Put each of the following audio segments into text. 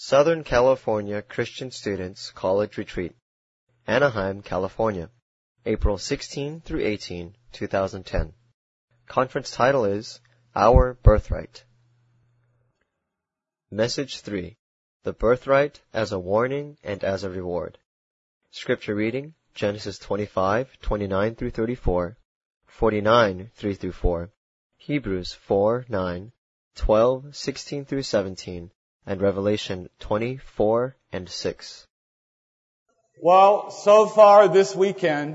Southern California Christian Students College Retreat, Anaheim, California, April 16 through 18, 2010. Conference title is Our Birthright. Message 3. The Birthright as a Warning and as a Reward. Scripture reading, Genesis 25, 29 through 34, 49, 3 through 4, Hebrews 4, 9, 12, 16 through 17, and Revelation 24 and 6. Well, so far this weekend,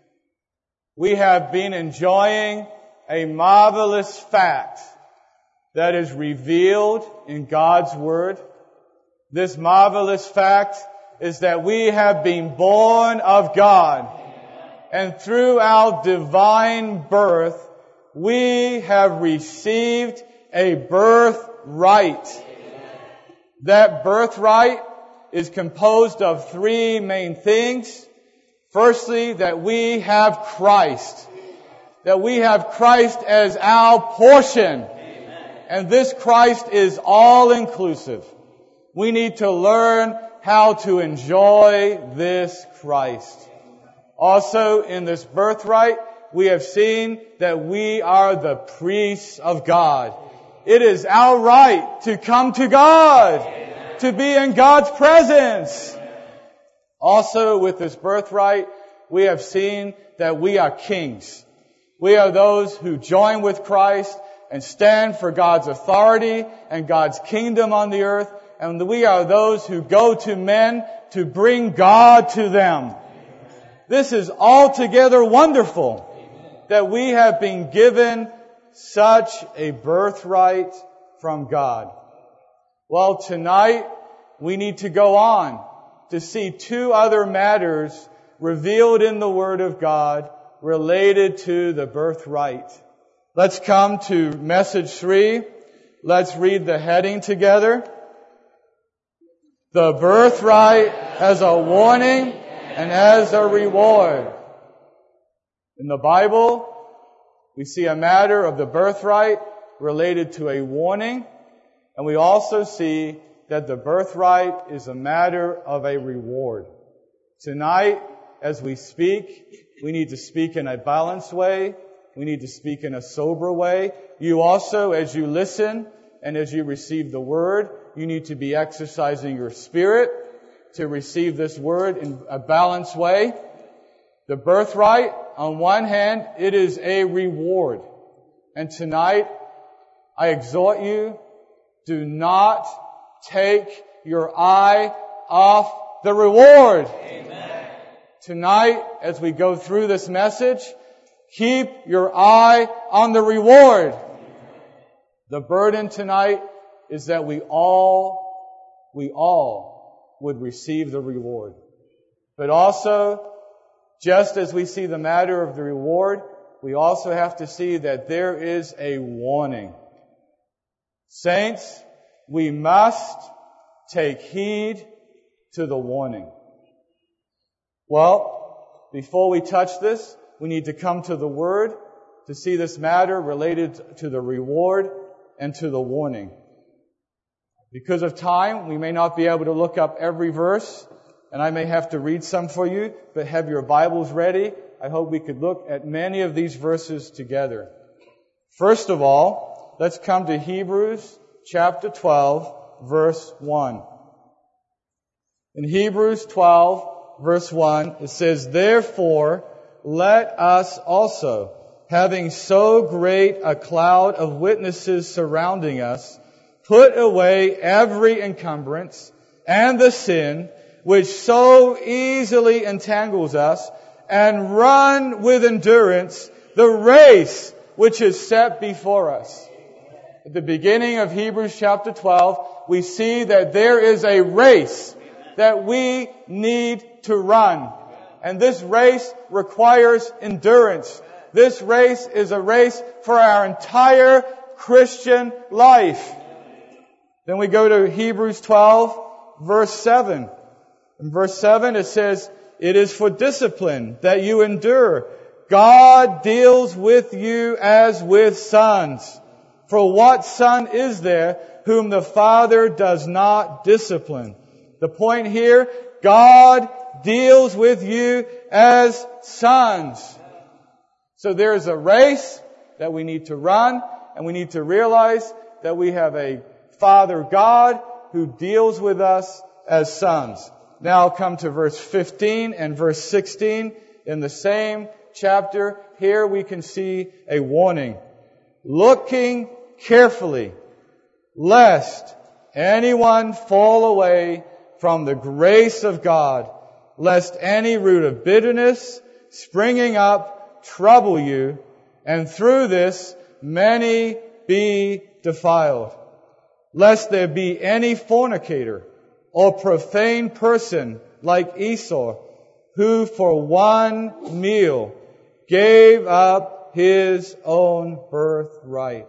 we have been enjoying a marvelous fact that is revealed in God's Word. This marvelous fact is that we have been born of God. And through our divine birth, we have received a birthright. That birthright is composed of three main things. Firstly, that we have Christ. That we have Christ as our portion. And this Christ is all-inclusive. We need to learn how to enjoy this Christ. Also, in this birthright, we have seen that we are the priests of God. It is our right to come to God, to be in God's presence. Also, with this birthright, we have seen that we are kings. We are those who join with Christ and stand for God's authority and God's kingdom on the earth. And we are those who go to men to bring God to them. This is altogether wonderful that we have been given such a birthright from God. Well, tonight we need to go on to see two other matters revealed in the Word of God related to the birthright. Let's come to message 3. Let's read the heading together. The birthright as a warning and as a reward. In the Bible, we see a matter of the birthright related to a warning, and we also see that the birthright is a matter of a reward. Tonight, as we speak, we need to speak in a balanced way. We need to speak in a sober way. You also, as you listen and as you receive the Word, you need to be exercising your spirit to receive this Word in a balanced way. The birthright, on one hand, it is a reward. And tonight, I exhort you, do not take your eye off the reward. Amen. Tonight, as we go through this message, keep your eye on the reward. The burden tonight is that we all would receive the reward. But also, just as we see the matter of the reward, we also have to see that there is a warning. Saints, we must take heed to the warning. Well, before we touch this, we need to come to the Word to see this matter related to the reward and to the warning. Because of time, we may not be able to look up every verse, and I may have to read some for you, but have your Bibles ready. I hope we could look at many of these verses together. First of all, let's come to Hebrews chapter 12, verse 1. In Hebrews 12, verse 1, it says, Therefore, let us also, having so great a cloud of witnesses surrounding us, put away every encumbrance and the sin which so easily entangles us, and run with endurance the race which is set before us. At the beginning of Hebrews chapter 12, we see that there is a race that we need to run. And this race requires endurance. This race is a race for our entire Christian life. Then we go to Hebrews 12, verse 7. In verse 7 it says, It is for discipline that you endure. God deals with you as with sons. For what son is there whom the Father does not discipline. The point here, God deals with you as sons. So there's a race that we need to run, and we need to realize that we have a Father God who deals with us as sons. Now I'll come to verse 15 and verse 16 in the same chapter. Here we can see a warning. Looking carefully, lest anyone fall away from the grace of God, lest any root of bitterness springing up trouble you, and through this many be defiled. Lest there be any fornicator or profane person like Esau, who for one meal gave up his own birthright.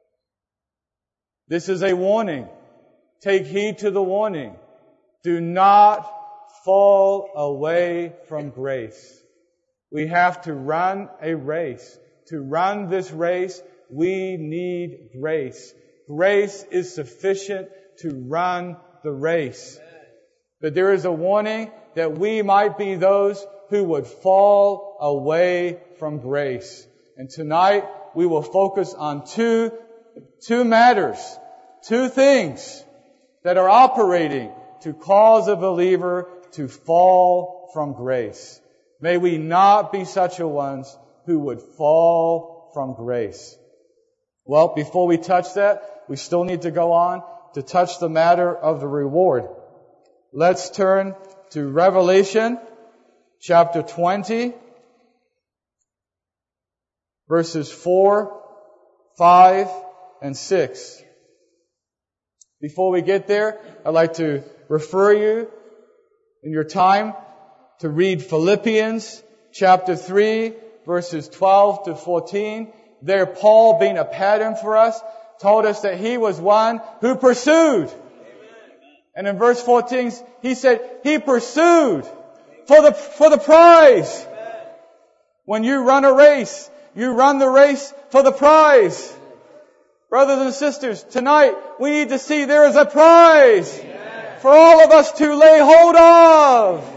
This is a warning. Take heed to the warning. Do not fall away from grace. We have to run a race. To run this race, we need grace. Grace is sufficient to run the race. But there is a warning that we might be those who would fall away from grace. And tonight we will focus on two matters, two things that are operating to cause a believer to fall from grace. May we not be such a ones who would fall from grace. Well, before we touch that, we still need to go on to touch the matter of the reward. Let's turn to Revelation chapter 20, verses 4, 5, and 6. Before we get there, I'd like to refer you in your time to read Philippians chapter 3, verses 12 to 14. There, Paul, being a pattern for us, told us that he was one who pursued. And in verse 14, he said, he pursued for the prize. When you run a race, you run the race for the prize. Brothers and sisters, tonight we need to see there is a prize for all of us to lay hold of.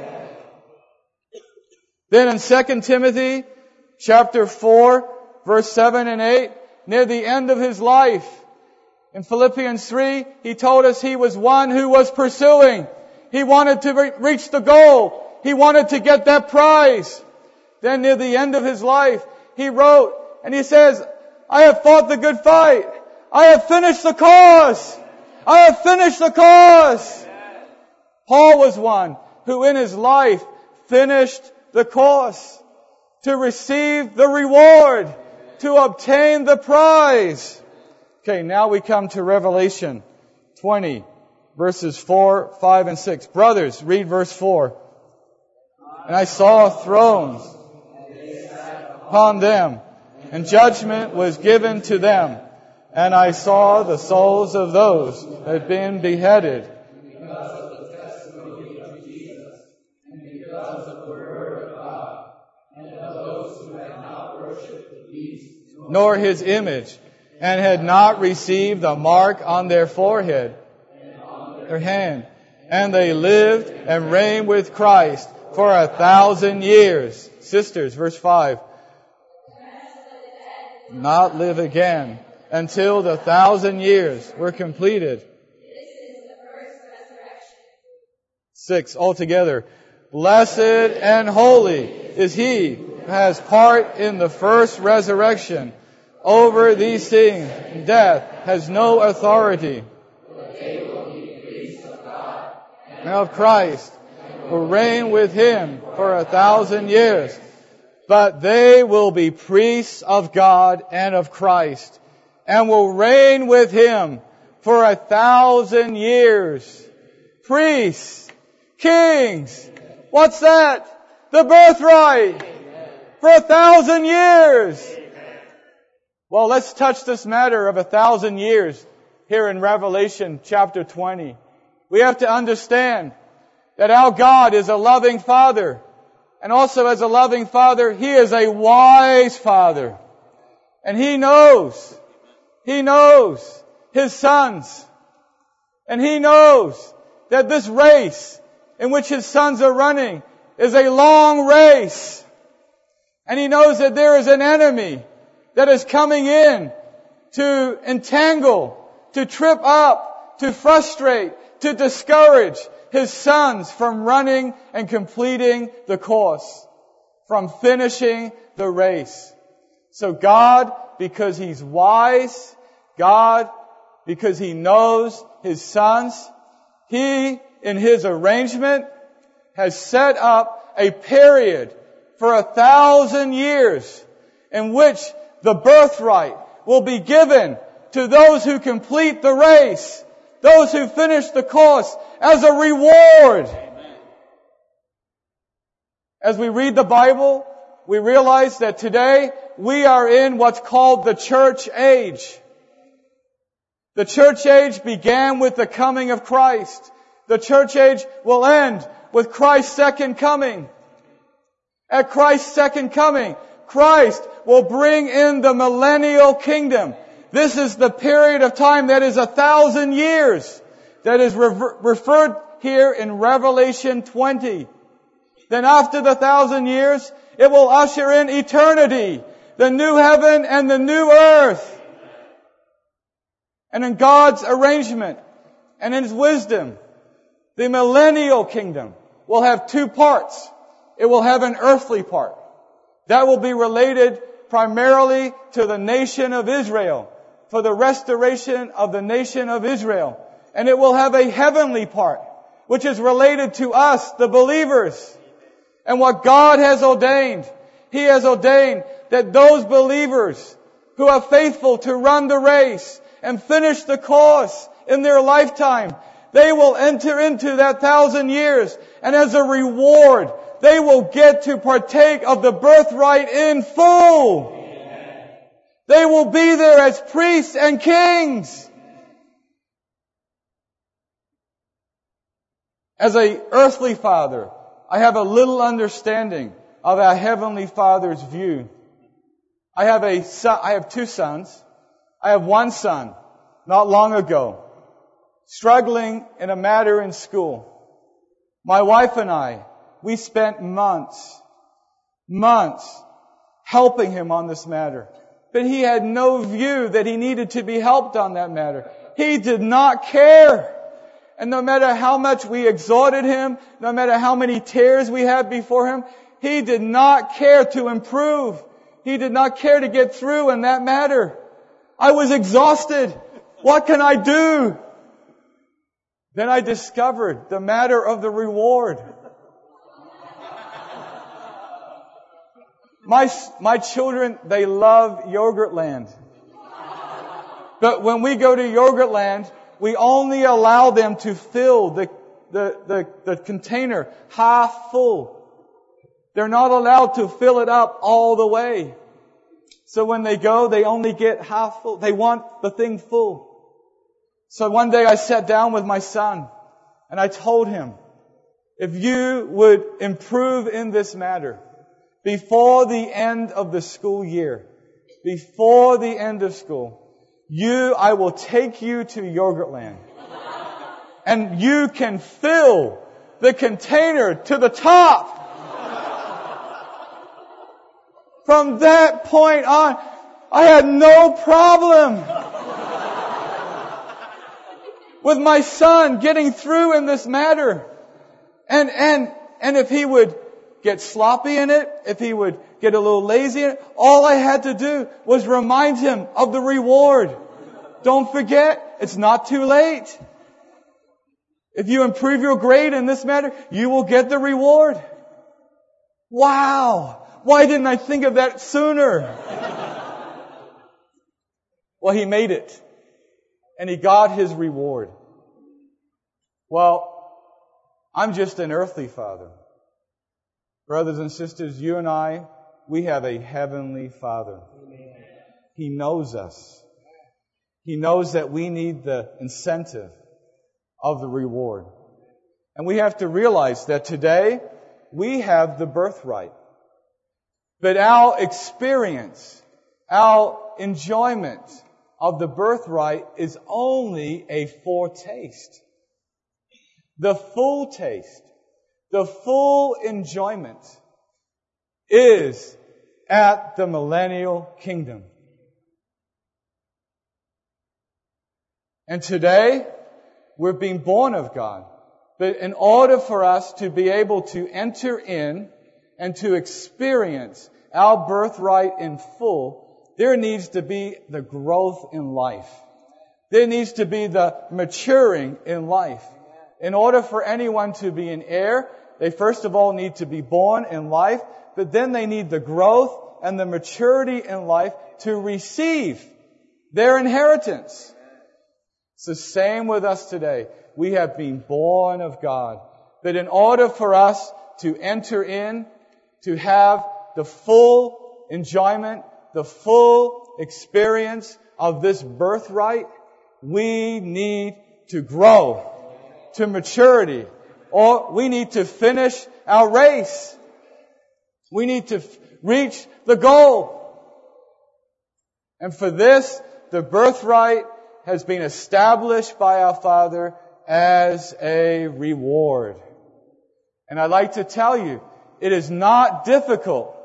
Then in 2 Timothy chapter 4, verse 7 and 8, near the end of his life, in Philippians 3, he told us he was one who was pursuing. He wanted to reach the goal. He wanted to get that prize. Then near the end of his life, he wrote, and he says, I have fought the good fight. I have finished the cause. I have finished the cause. Paul was one who in his life finished the course to receive the reward, to obtain the prize. Okay, now we come to Revelation 20, verses 4, 5, and 6. Brothers, read verse 4. And I saw thrones upon them, and judgment was given to them. And I saw the souls of those who had been beheaded because of the testimony of Jesus, and because of the word of God, and of those who had not worshipped the beast, nor his image, and had not received the mark on their forehead, their hand. And they lived and reigned with Christ for 1,000 years. Sisters, verse 5. Not live again until the 1,000 years were completed. This is the first resurrection. 6 altogether. Blessed and holy is he who has part in the first resurrection. Over these things, death has no authority. For they will be priests of God and of Christ, will reign with him for 1,000 years. But they will be priests of God and of Christ, and will reign with him for 1,000 years. Priests, kings, what's that? The birthright for 1,000 years. Well, let's touch this matter of 1,000 years here in Revelation chapter 20. We have to understand that our God is a loving Father. And also as a loving Father, He is a wise Father. And He knows His sons. And He knows that this race in which His sons are running is a long race. And He knows that there is an enemy that is coming in to entangle, to trip up, to frustrate, to discourage His sons from running and completing the course, from finishing the race. So God, because He's wise, God, because He knows His sons, He, in His arrangement, has set up a period for 1,000 years in which the birthright will be given to those who complete the race, those who finish the course, as a reward. Amen. As we read the Bible, we realize that today we are in what's called the church age. The church age began with the coming of Christ. The church age will end with Christ's second coming. At Christ's second coming, Christ will bring in the millennial kingdom. This is the period of time that is 1,000 years that is referred here in Revelation 20. Then after the 1,000 years, it will usher in eternity, the new heaven and the new earth. And in God's arrangement and in His wisdom, the millennial kingdom will have two parts. It will have an earthly part. That will be related primarily to the nation of Israel, for the restoration of the nation of Israel. And it will have a heavenly part, which is related to us, the believers. And what God has ordained, He has ordained that those believers who are faithful to run the race and finish the course in their lifetime, they will enter into that 1,000 years. And as a reward, they will get to partake of the birthright in full. Amen. They will be there as priests and kings. As an earthly father, I have a little understanding of our Heavenly Father's view. I have two sons. I have one son, not long ago, struggling in a matter in school. My wife and I, we spent months helping him on this matter. But he had no view that he needed to be helped on that matter. He did not care. And no matter how much we exhorted him, no matter how many tears we had before him, he did not care to improve. He did not care to get through in that matter. I was exhausted. What can I do? Then I discovered the matter of the reward. My children, they love Yogurtland. But when we go to Yogurtland, we only allow them to fill the container half full. They're not allowed to fill it up all the way. So when they go, they only get half full. They want the thing full. So one day I sat down with my son and I told him, if you would improve in this matter, before the end of the school year, before the end of school, I will take you to Yogurtland. And you can fill the container to the top. From that point on, I had no problem with my son getting through in this matter. And if he would get sloppy in it, if he would get a little lazy in it, all I had to do was remind him of the reward. Don't forget, it's not too late. If you improve your grade in this matter, you will get the reward. Wow! Why didn't I think of that sooner? Well, he made it. And he got his reward. Well, I'm just an earthly father. Brothers and sisters, you and I, we have a heavenly Father. He knows us. He knows that we need the incentive of the reward. And we have to realize that today we have the birthright. But our experience, our enjoyment of the birthright is only a foretaste. The full taste, the full enjoyment is at the millennial kingdom. And today, we're being born of God. But in order for us to be able to enter in and to experience our birthright in full, there needs to be the growth in life. There needs to be the maturing in life. In order for anyone to be an heir, they first of all need to be born in life, but then they need the growth and the maturity in life to receive their inheritance. It's the same with us today. We have been born of God. But in order for us to enter in, to have the full enjoyment, the full experience of this birthright, we need to grow to maturity, or we need to finish our race. We need to reach the goal. And for this, the birthright has been established by our Father as a reward. And I'd like to tell you, it is not difficult.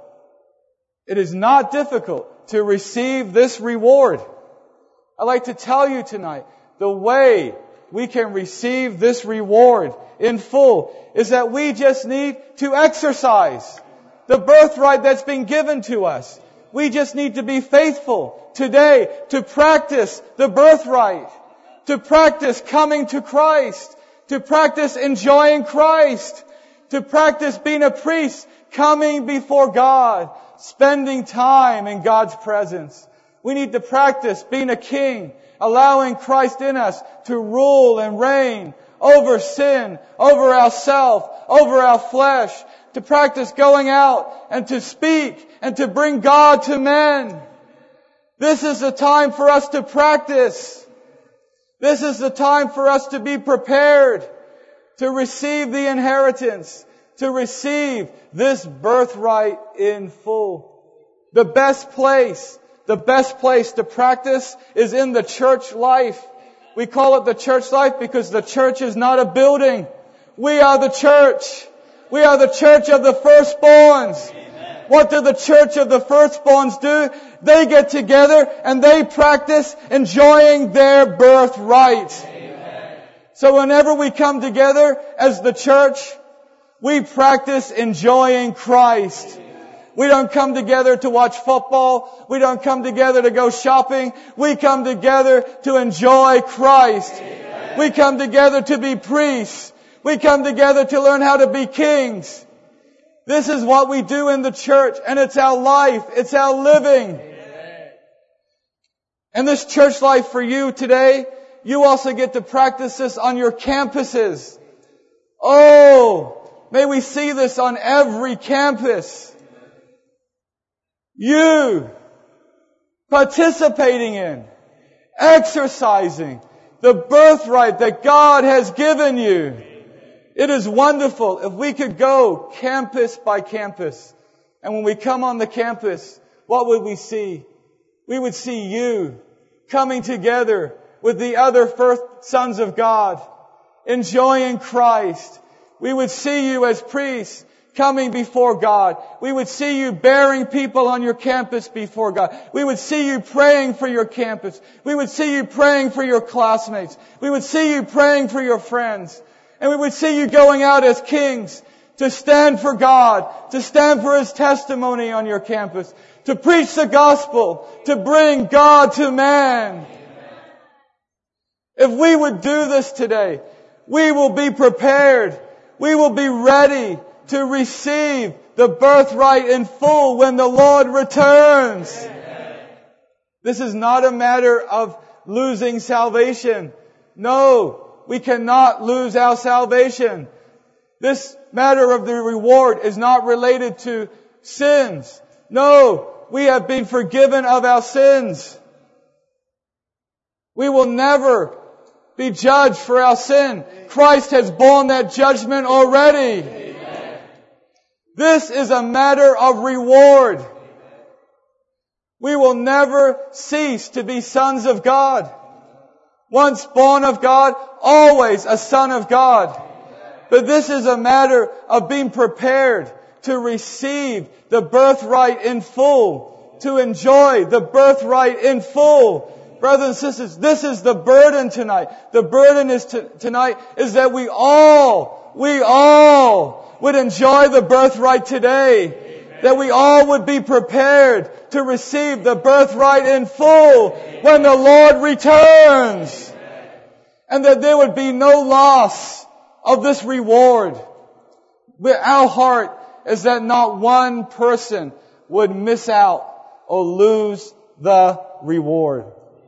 It is not difficult to receive this reward. I'd like to tell you tonight, the way we can receive this reward in full is that we just need to exercise the birthright that's been given to us. We just need to be faithful today to practice the birthright, to practice coming to Christ, to practice enjoying Christ, to practice being a priest, coming before God, spending time in God's presence. We need to practice being a king, allowing Christ in us to rule and reign over sin, over ourself, over our flesh, to practice going out and to speak and to bring God to men. This is the time for us to practice. This is the time for us to be prepared to receive the inheritance, to receive this birthright in full. The best place to practice is in the church life. We call it the church life because the church is not a building. We are the church. We are the church of the firstborns. Amen. What do the church of the firstborns do? They get together and they practice enjoying their birthright. Amen. So whenever we come together as the church, we practice enjoying Christ. Amen. We don't come together to watch football. We don't come together to go shopping. We come together to enjoy Christ. Amen. We come together to be priests. We come together to learn how to be kings. This is what we do in the church, and it's our life. It's our living. Amen. And this church life for you today, you also get to practice this on your campuses. Oh, may we see this on every campus. You participating in, exercising the birthright that God has given you. It is wonderful if we could go campus by campus. And when we come on the campus, what would we see? We would see you coming together with the other first sons of God, enjoying Christ. We would see you as priests coming before God. We would see you bearing people on your campus before God. We would see you praying for your campus. We would see you praying for your classmates. We would see you praying for your friends. And we would see you going out as kings to stand for God, to stand for His testimony on your campus, to preach the gospel, to bring God to man. If we would do this today, we will be prepared. We will be ready to receive the birthright in full when the Lord returns. Amen. This is not a matter of losing salvation. No. We cannot lose our salvation. This matter of the reward is not related to sins. No, we have been forgiven of our sins. We will never be judged for our sin. Christ has borne that judgment already. Amen. This is a matter of reward. We will never cease to be sons of God. Once born of God, always a son of God. But this is a matter of being prepared to receive the birthright in full, to enjoy the birthright in full. Brothers and sisters, this is the burden tonight. The burden tonight is that we all would enjoy the birthright today. That we all would be prepared to receive the birthright in full when the Lord returns. And that there would be no loss of this reward. Our heart is that not one person would miss out or lose the reward.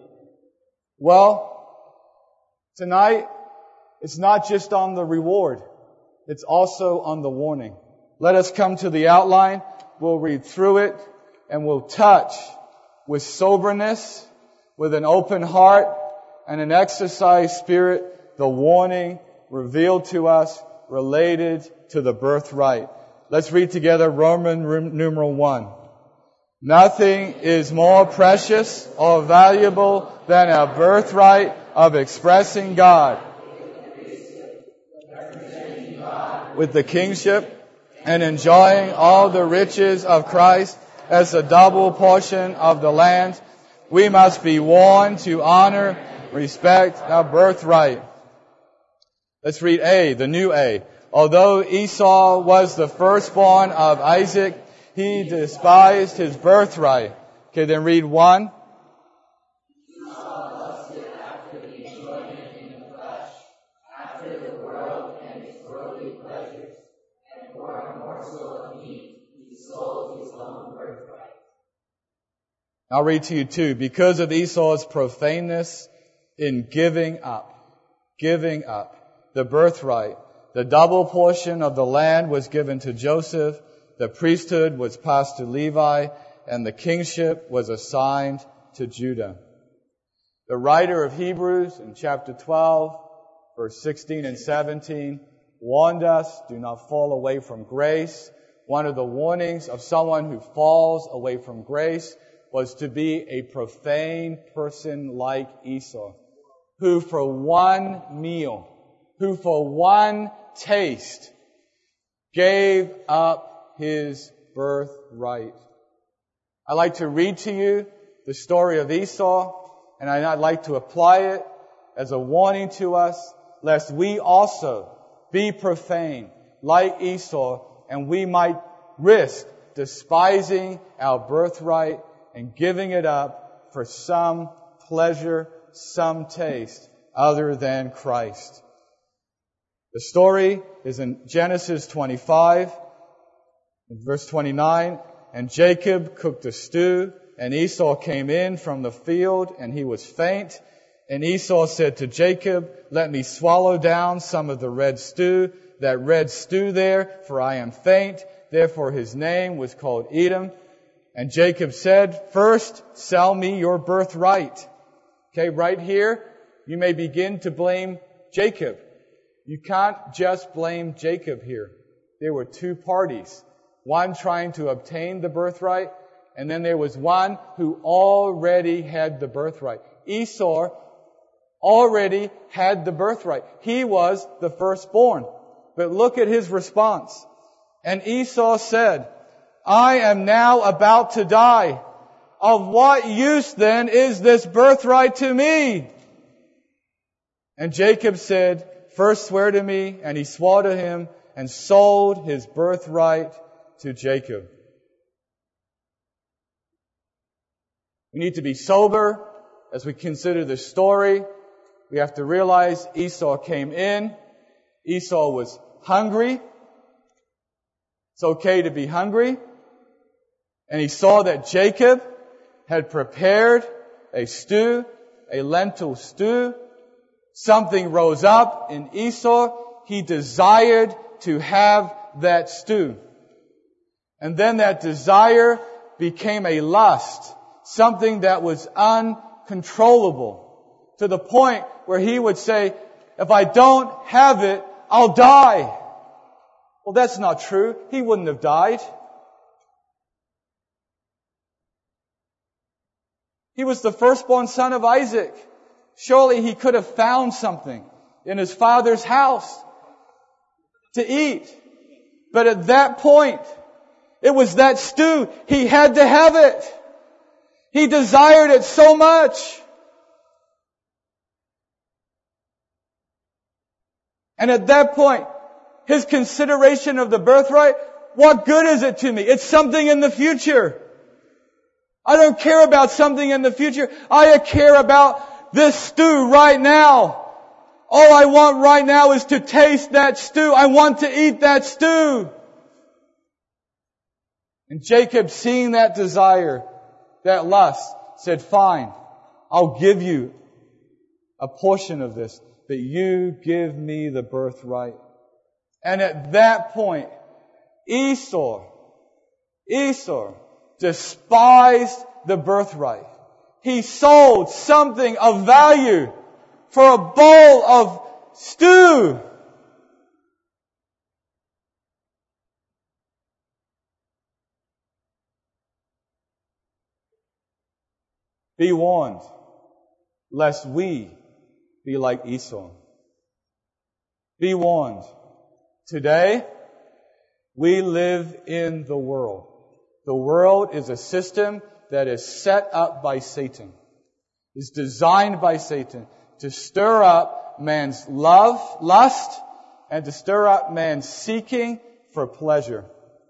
Well, tonight, it's not just on the reward. It's also on the warning. Let us come to the outline. We'll read through it and we'll touch with soberness, with an open heart and an exercised spirit, the warning revealed to us related to the birthright. Let's read together Roman numeral 1. Nothing is more precious or valuable than our birthright of expressing God with the kingship and enjoying all the riches of Christ as a double portion of the land. We must be warned to honor, respect our birthright. Let's read A, the new A. Although Esau was the firstborn of Isaac, he despised his birthright. Okay, then read 1. I'll read to you 2. Because of Esau's profaneness in giving up the birthright, the double portion of the land was given to Joseph, the priesthood was passed to Levi, and the kingship was assigned to Judah. The writer of Hebrews in chapter 12, verse 16 and 17, warned us, do not fall away from grace. One of the warnings of someone who falls away from grace was to be a profane person like Esau, who for one meal, who for one taste, gave up his birthright. I'd like to read to you the story of Esau, and I'd like to apply it as a warning to us, lest we also be profane like Esau, and we might risk despising our birthright and giving it up for some pleasure, some taste other than Christ. The story is in Genesis 25, verse 29. And Jacob cooked a stew, and Esau came in from the field, and he was faint. And Esau said to Jacob, let me swallow down some of the red stew, that red stew there, for I am faint. Therefore his name was called Edom. And Jacob said, first, sell me your birthright. Okay, right here, you may begin to blame Jacob. You can't just blame Jacob here. There were two parties. One trying to obtain the birthright, and then there was one who already had the birthright. Esau already had the birthright. He was the firstborn. But look at his response. And Esau said, I am now about to die. Of what use then is this birthright to me? And Jacob said, first swear to me. And he swore to him and sold his birthright to Jacob. We need to be sober as we consider this story. We have to realize Esau came in. Esau was hungry. It's okay to be hungry. And he saw that Jacob had prepared a stew, a lentil stew. Something rose up in Esau. He desired to have that stew. And then that desire became a lust, something that was uncontrollable, to the point where he would say, if I don't have it, I'll die. Well, that's not true. He wouldn't have died. He was the firstborn son of Isaac. Surely he could have found something in his father's house to eat. But at that point, it was that stew. He had to have it. He desired it so much. And at that point, his consideration of the birthright, what good is it to me? It's something in the future. I don't care about something in the future. I care about this stew right now. All I want right now is to taste that stew. I want to eat that stew. And Jacob, seeing that desire, that lust, said, fine, I'll give you a portion of this, but you give me the birthright. And at that point, Esau despised the birthright. He sold something of value for a bowl of stew. Be warned, lest we be like Esau. Be warned. Today, we live in the world. The world is a system that is set up by Satan. Is designed by Satan to stir up man's lust, and to stir up man's seeking for pleasure.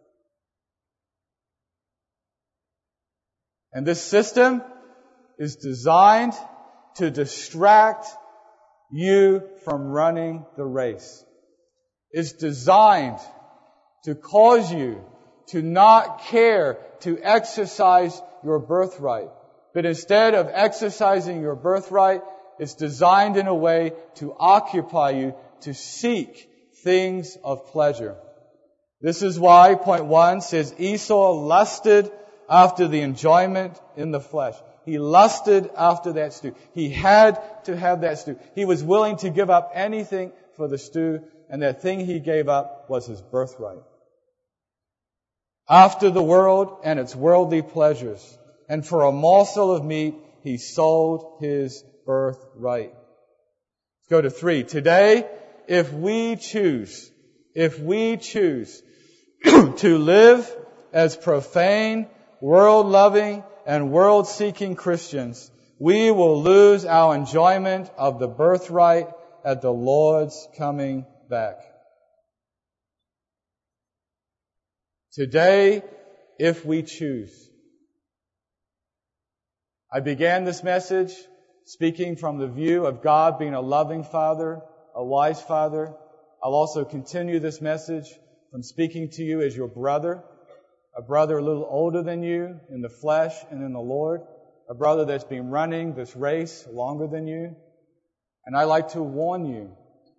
And this system is designed to distract you from running the race. It's designed to cause you to not care to exercise your birthright. But instead of exercising your birthright, it's designed in a way to occupy you, to seek things of pleasure. This is why point 1 says Esau lusted after the enjoyment in the flesh. He lusted after that stew. He had to have that stew. He was willing to give up anything for the stew, and that thing he gave up was his birthright. After the world and its worldly pleasures, and for a morsel of meat, he sold his birthright. Let's go to 3. Today, if we choose to live as profane, world-loving, and world-seeking Christians, we will lose our enjoyment of the birthright at the Lord's coming back. Today, if we choose. I began this message speaking from the view of God being a loving Father, a wise Father. I'll also continue this message from speaking to you as your brother, a brother a little older than you in the flesh and in the Lord, a brother that's been running this race longer than you. And I like to warn you,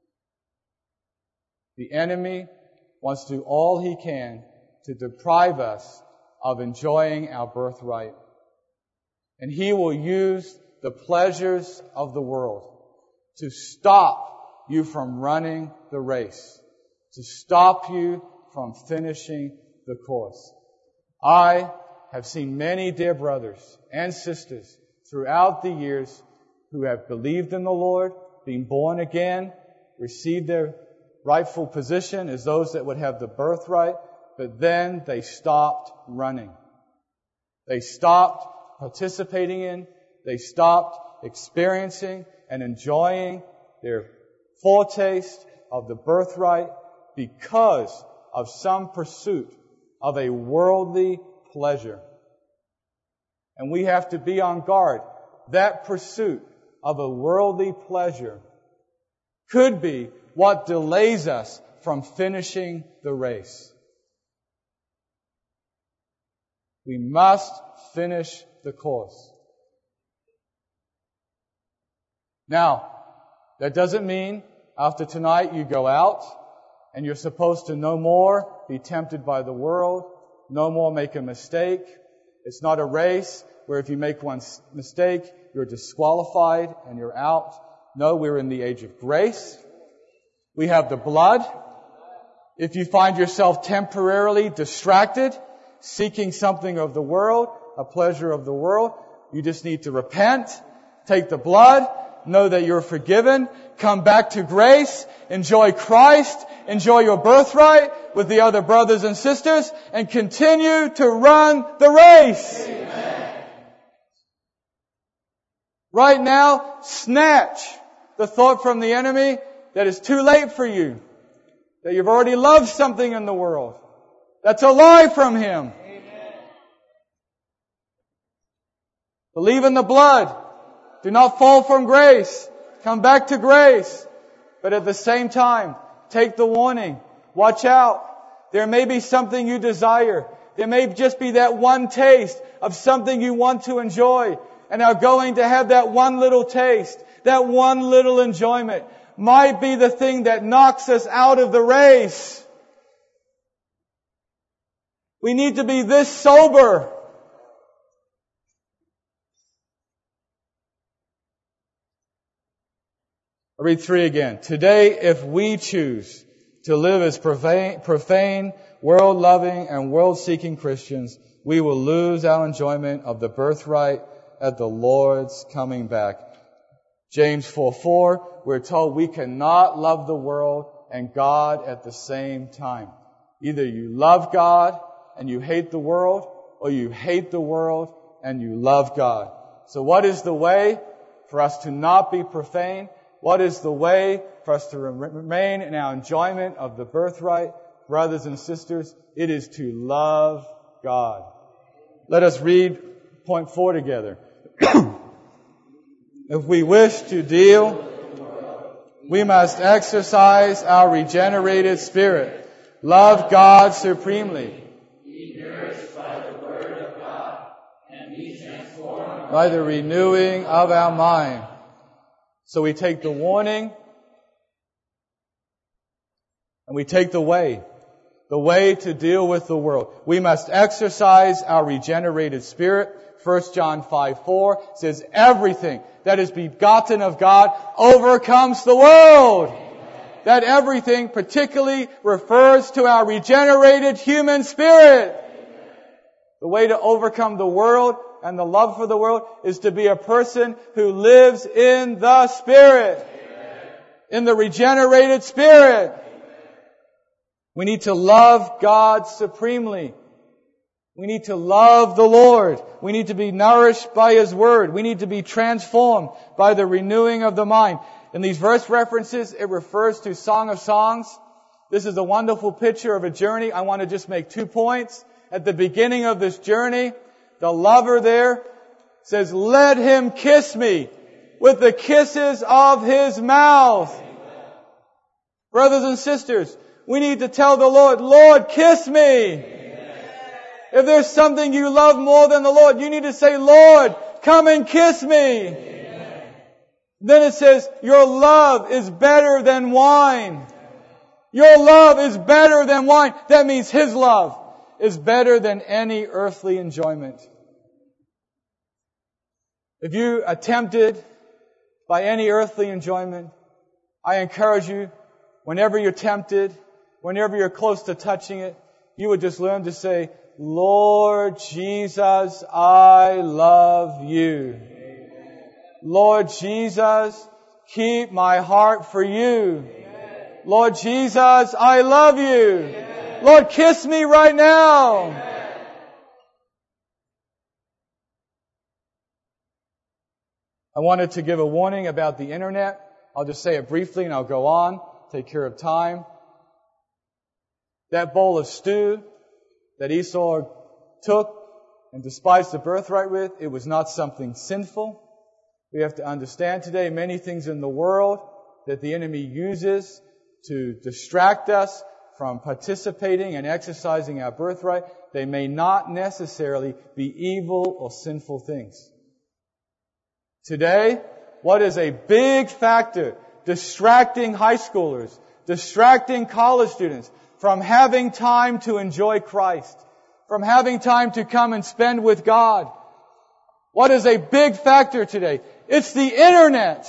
the enemy wants to do all he can to deprive us of enjoying our birthright. And he will use the pleasures of the world to stop you from running the race, to stop you from finishing the course. I have seen many dear brothers and sisters throughout the years who have believed in the Lord, been born again, received their rightful position as those that would have the birthright, but then they stopped running. They stopped participating in, they stopped experiencing and enjoying their foretaste of the birthright because of some pursuit of a worldly pleasure. And we have to be on guard. That pursuit of a worldly pleasure could be what delays us from finishing the race. We must finish the course. Now, that doesn't mean after tonight you go out and you're supposed to no more be tempted by the world, no more make a mistake. It's not a race where if you make one mistake, you're disqualified and you're out. No, we're in the age of grace. We have the blood. If you find yourself temporarily distracted, seeking something of the world, a pleasure of the world, You just need to repent, take the blood, know that you're forgiven, come back to grace, enjoy Christ, enjoy your birthright with the other brothers and sisters, and continue to run the race. Amen. Right now, snatch the thought from the enemy that it's too late for you, that you've already loved something in the world. That's a lie from him. Amen. Believe in the blood. Do not fall from grace. Come back to grace. But at the same time, take the warning. Watch out. There may be something you desire. There may just be that one taste of something you want to enjoy. And are going to have that one little taste, that one little enjoyment, might be the thing that knocks us out of the race. We need to be this sober. I'll read 3 again. Today, if we choose to live as profane, world-loving, and world-seeking Christians, we will lose our enjoyment of the birthright at the Lord's coming back. James 4:4, we're told we cannot love the world and God at the same time. Either you love God and you hate the world, or you hate the world and you love God. So what is the way for us to not be profane? What is the way for us to remain in our enjoyment of the birthright? Brothers and sisters, it is to love God. Let us read point 4 together. If we wish to deal, we must exercise our regenerated spirit. Love God supremely. Be nourished by the Word of God and be transformed by the renewing of our mind. So we take the warning and we take the way to deal with the world. We must exercise our regenerated spirit. 1 John 5:4 says everything that is begotten of God overcomes the world. Amen. That everything particularly refers to our regenerated human spirit. Amen. The way to overcome the world and the love for the world is to be a person who lives in the Spirit. Amen. In the regenerated spirit. Amen. We need to love God supremely. We need to love the Lord. We need to be nourished by His Word. We need to be transformed by the renewing of the mind. In these verse references, it refers to Song of Songs. This is a wonderful picture of a journey. I want to just make 2 points. At the beginning of this journey, the lover there says, "Let him kiss me with the kisses of his mouth." Brothers and sisters, we need to tell the Lord, "Lord, kiss me." If there's something you love more than the Lord, you need to say, "Lord, come and kiss me." Amen. Then it says, "Your love is better than wine." Your love is better than wine. That means His love is better than any earthly enjoyment. If you are tempted by any earthly enjoyment, I encourage you, whenever you're tempted, whenever you're close to touching it, you would just learn to say, "Lord Jesus, I love you." Amen. Lord Jesus, keep my heart for you. Amen. Lord Jesus, I love you. Amen. Lord, kiss me right now. Amen. I wanted to give a warning about the internet. I'll just say it briefly and I'll go on. Take care of time. That bowl of stew that Esau took and despised the birthright with, it was not something sinful. We have to understand today many things in the world that the enemy uses to distract us from participating and exercising our birthright. They may not necessarily be evil or sinful things. Today, what is a big factor distracting high schoolers, distracting college students from having time to enjoy Christ, from having time to come and spend with God? What is a big factor today? It's the internet.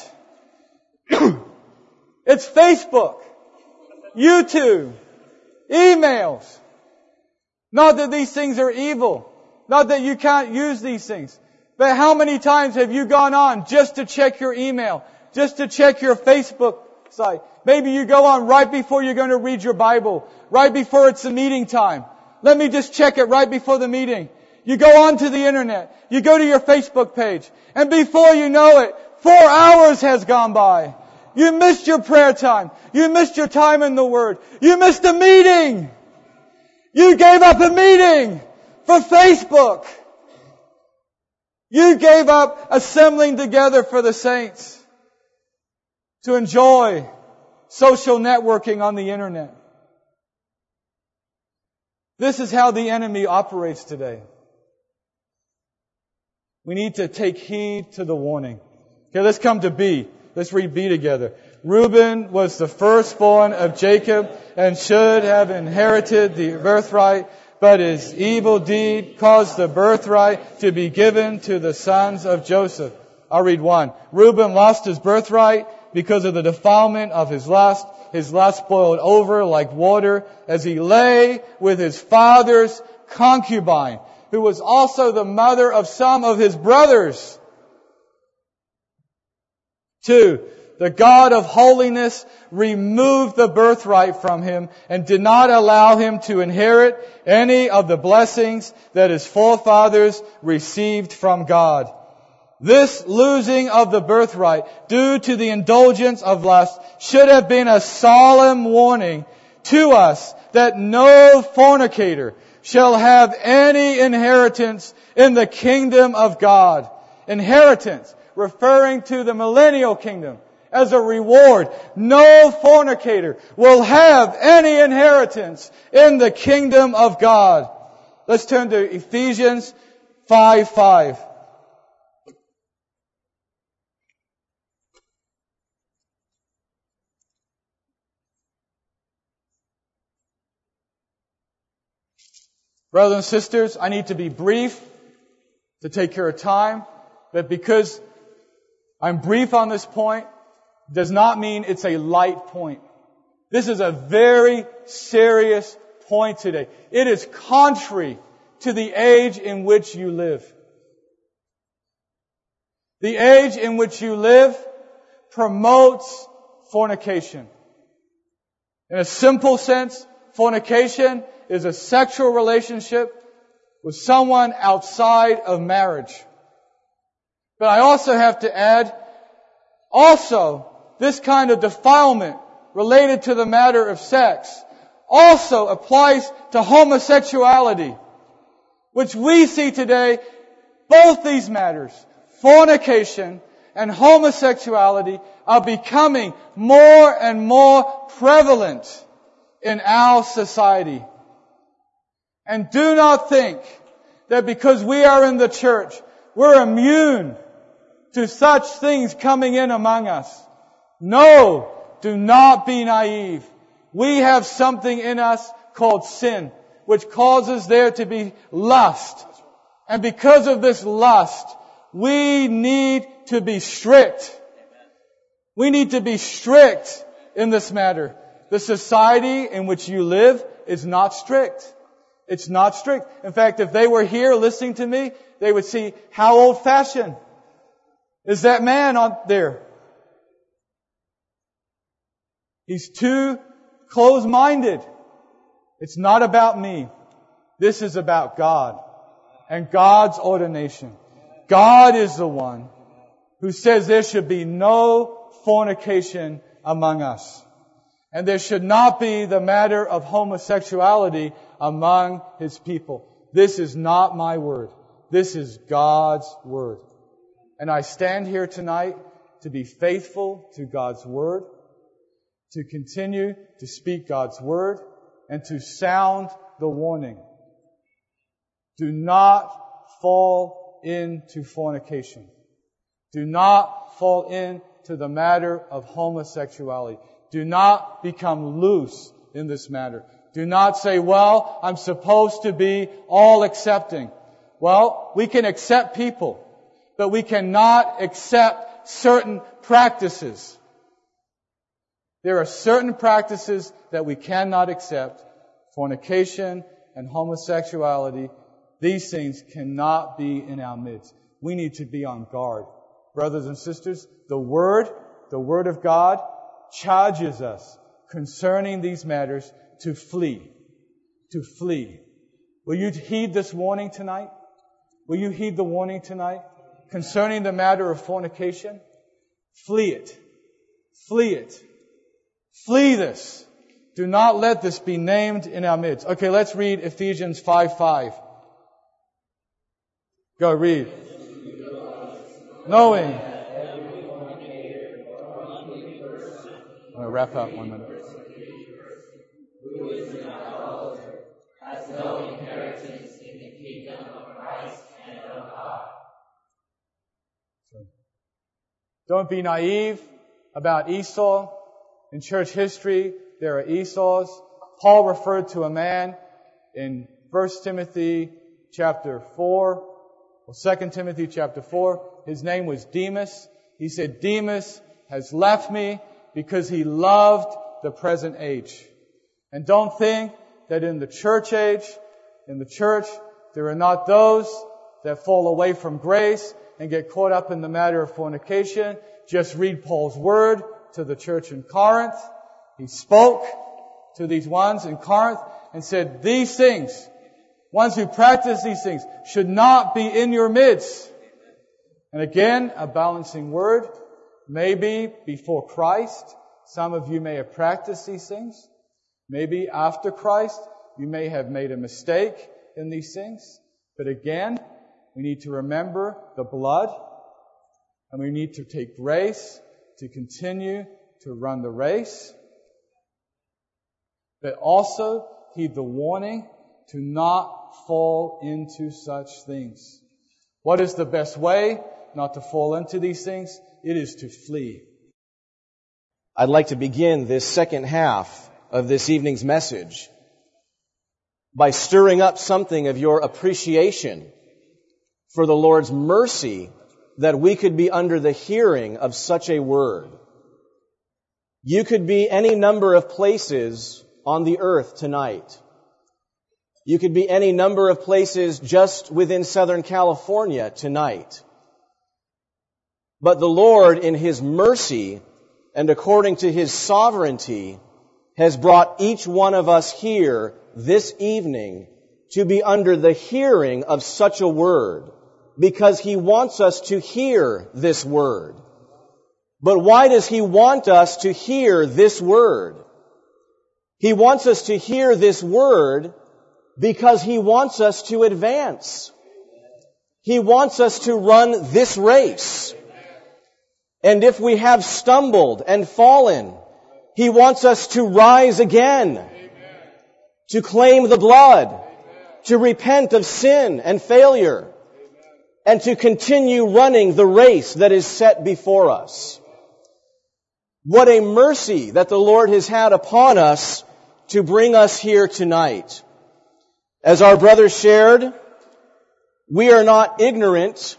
It's Facebook, YouTube, emails. Not that these things are evil. Not that you can't use these things. But how many times have you gone on just to check your email, just to check your Facebook site? Maybe you go on right before you're going to read your Bible, right before it's the meeting time. Let me just check it right before the meeting. You go onto the internet, you go to your Facebook page, and before you know it, 4 hours has gone by. You missed your prayer time. You missed your time in the Word. You missed a meeting. You gave up a meeting for Facebook. You gave up assembling together for the saints to enjoy social networking on the internet. This is how the enemy operates today. We need to take heed to the warning. Okay, let's come to B. Let's read B together. Reuben was the firstborn of Jacob and should have inherited the birthright, but his evil deed caused the birthright to be given to the sons of Joseph. I'll read 1. Reuben lost his birthright because of the defilement of his lust. His lust boiled over like water as he lay with his father's concubine, who was also the mother of some of his brothers. 2. The God of holiness removed the birthright from him and did not allow him to inherit any of the blessings that his forefathers received from God. This losing of the birthright due to the indulgence of lust should have been a solemn warning to us that no fornicator shall have any inheritance in the kingdom of God. Inheritance, referring to the millennial kingdom. As a reward, no fornicator will have any inheritance in the kingdom of God. Let's turn to Ephesians 5:5. Brothers and sisters, I need to be brief to take care of time, but because I'm brief on this point, does not mean it's a light point. This is a very serious point today. It is contrary to the age in which you live. The age in which you live promotes fornication. In a simple sense, fornication is a sexual relationship with someone outside of marriage. But I also have to add, also, this kind of defilement related to the matter of sex also applies to homosexuality, which we see today, both these matters, fornication and homosexuality, are becoming more and more prevalent in our society. And do not think that because we are in the church, we're immune to such things coming in among us. No, do not be naive. We have something in us called sin, which causes there to be lust. And because of this lust, we need to be strict. We need to be strict in this matter. The society in which you live is not strict. It's not strict. In fact, if they were here listening to me, they would see how old-fashioned is that man on there. He's too close-minded. It's not about me. This is about God and God's ordination. God is the one who says there should be no fornication among us. And there should not be the matter of homosexuality among His people. This is not my word. This is God's word. And I stand here tonight to be faithful to God's word, to continue to speak God's word, and to sound the warning. Do not fall into fornication. Do not fall into the matter of homosexuality. Do not become loose in this matter. Do not say, well, I'm supposed to be all accepting. Well, we can accept people, but we cannot accept certain practices. There are certain practices that we cannot accept. Fornication and homosexuality, these things cannot be in our midst. we need to be on guard. Brothers and sisters, the Word of God charges us concerning these matters to flee. To flee. Will you heed this warning tonight? Will you heed the warning tonight concerning the matter of fornication? Flee it. Flee it. Flee this. Do not let this be named in our midst. Okay, let's read Ephesians 5:5. Go read. Knowing. I'm going to wrap up 1 minute. Who is an idolater, has no inheritance in the kingdom of Christ and of God. Don't be naive about Esau. In church history, there are Esau's. Paul referred to a man in 1 Timothy chapter 4, or 2 Timothy chapter 4. His name was Demas. He said, Demas has left me because he loved the present age. And don't think that in the church age, in the church, there are not those that fall away from grace and get caught up in the matter of fornication. Just read Paul's word to the church in Corinth. He spoke to these ones in Corinth and said, these things, ones who practice these things, should not be in your midst. And again, a balancing word. Maybe before Christ, some of you may have practiced these things. Maybe after Christ, you may have made a mistake in these things. But again, we need to remember the blood, and we need to take grace to continue to run the race. But also heed the warning to not fall into such things. What is the best way not to fall into these things? It is to flee. I'd like to begin this second half of this evening's message by stirring up something of your appreciation for the Lord's mercy that we could be under the hearing of such a word. You could be any number of places on the earth tonight. You could be any number of places just within Southern California tonight. But the Lord, in His mercy and according to His sovereignty, has brought each one of us here this evening to be under the hearing of such a word, because He wants us to hear this word. But why does He want us to hear this word? He wants us to hear this word because He wants us to advance. He wants us to run this race. And if we have stumbled and fallen, He wants us to rise again, to claim the blood, to repent of sin and failure, and to continue running the race that is set before us. What a mercy that the Lord has had upon us to bring us here tonight. As our brother shared, we are not ignorant,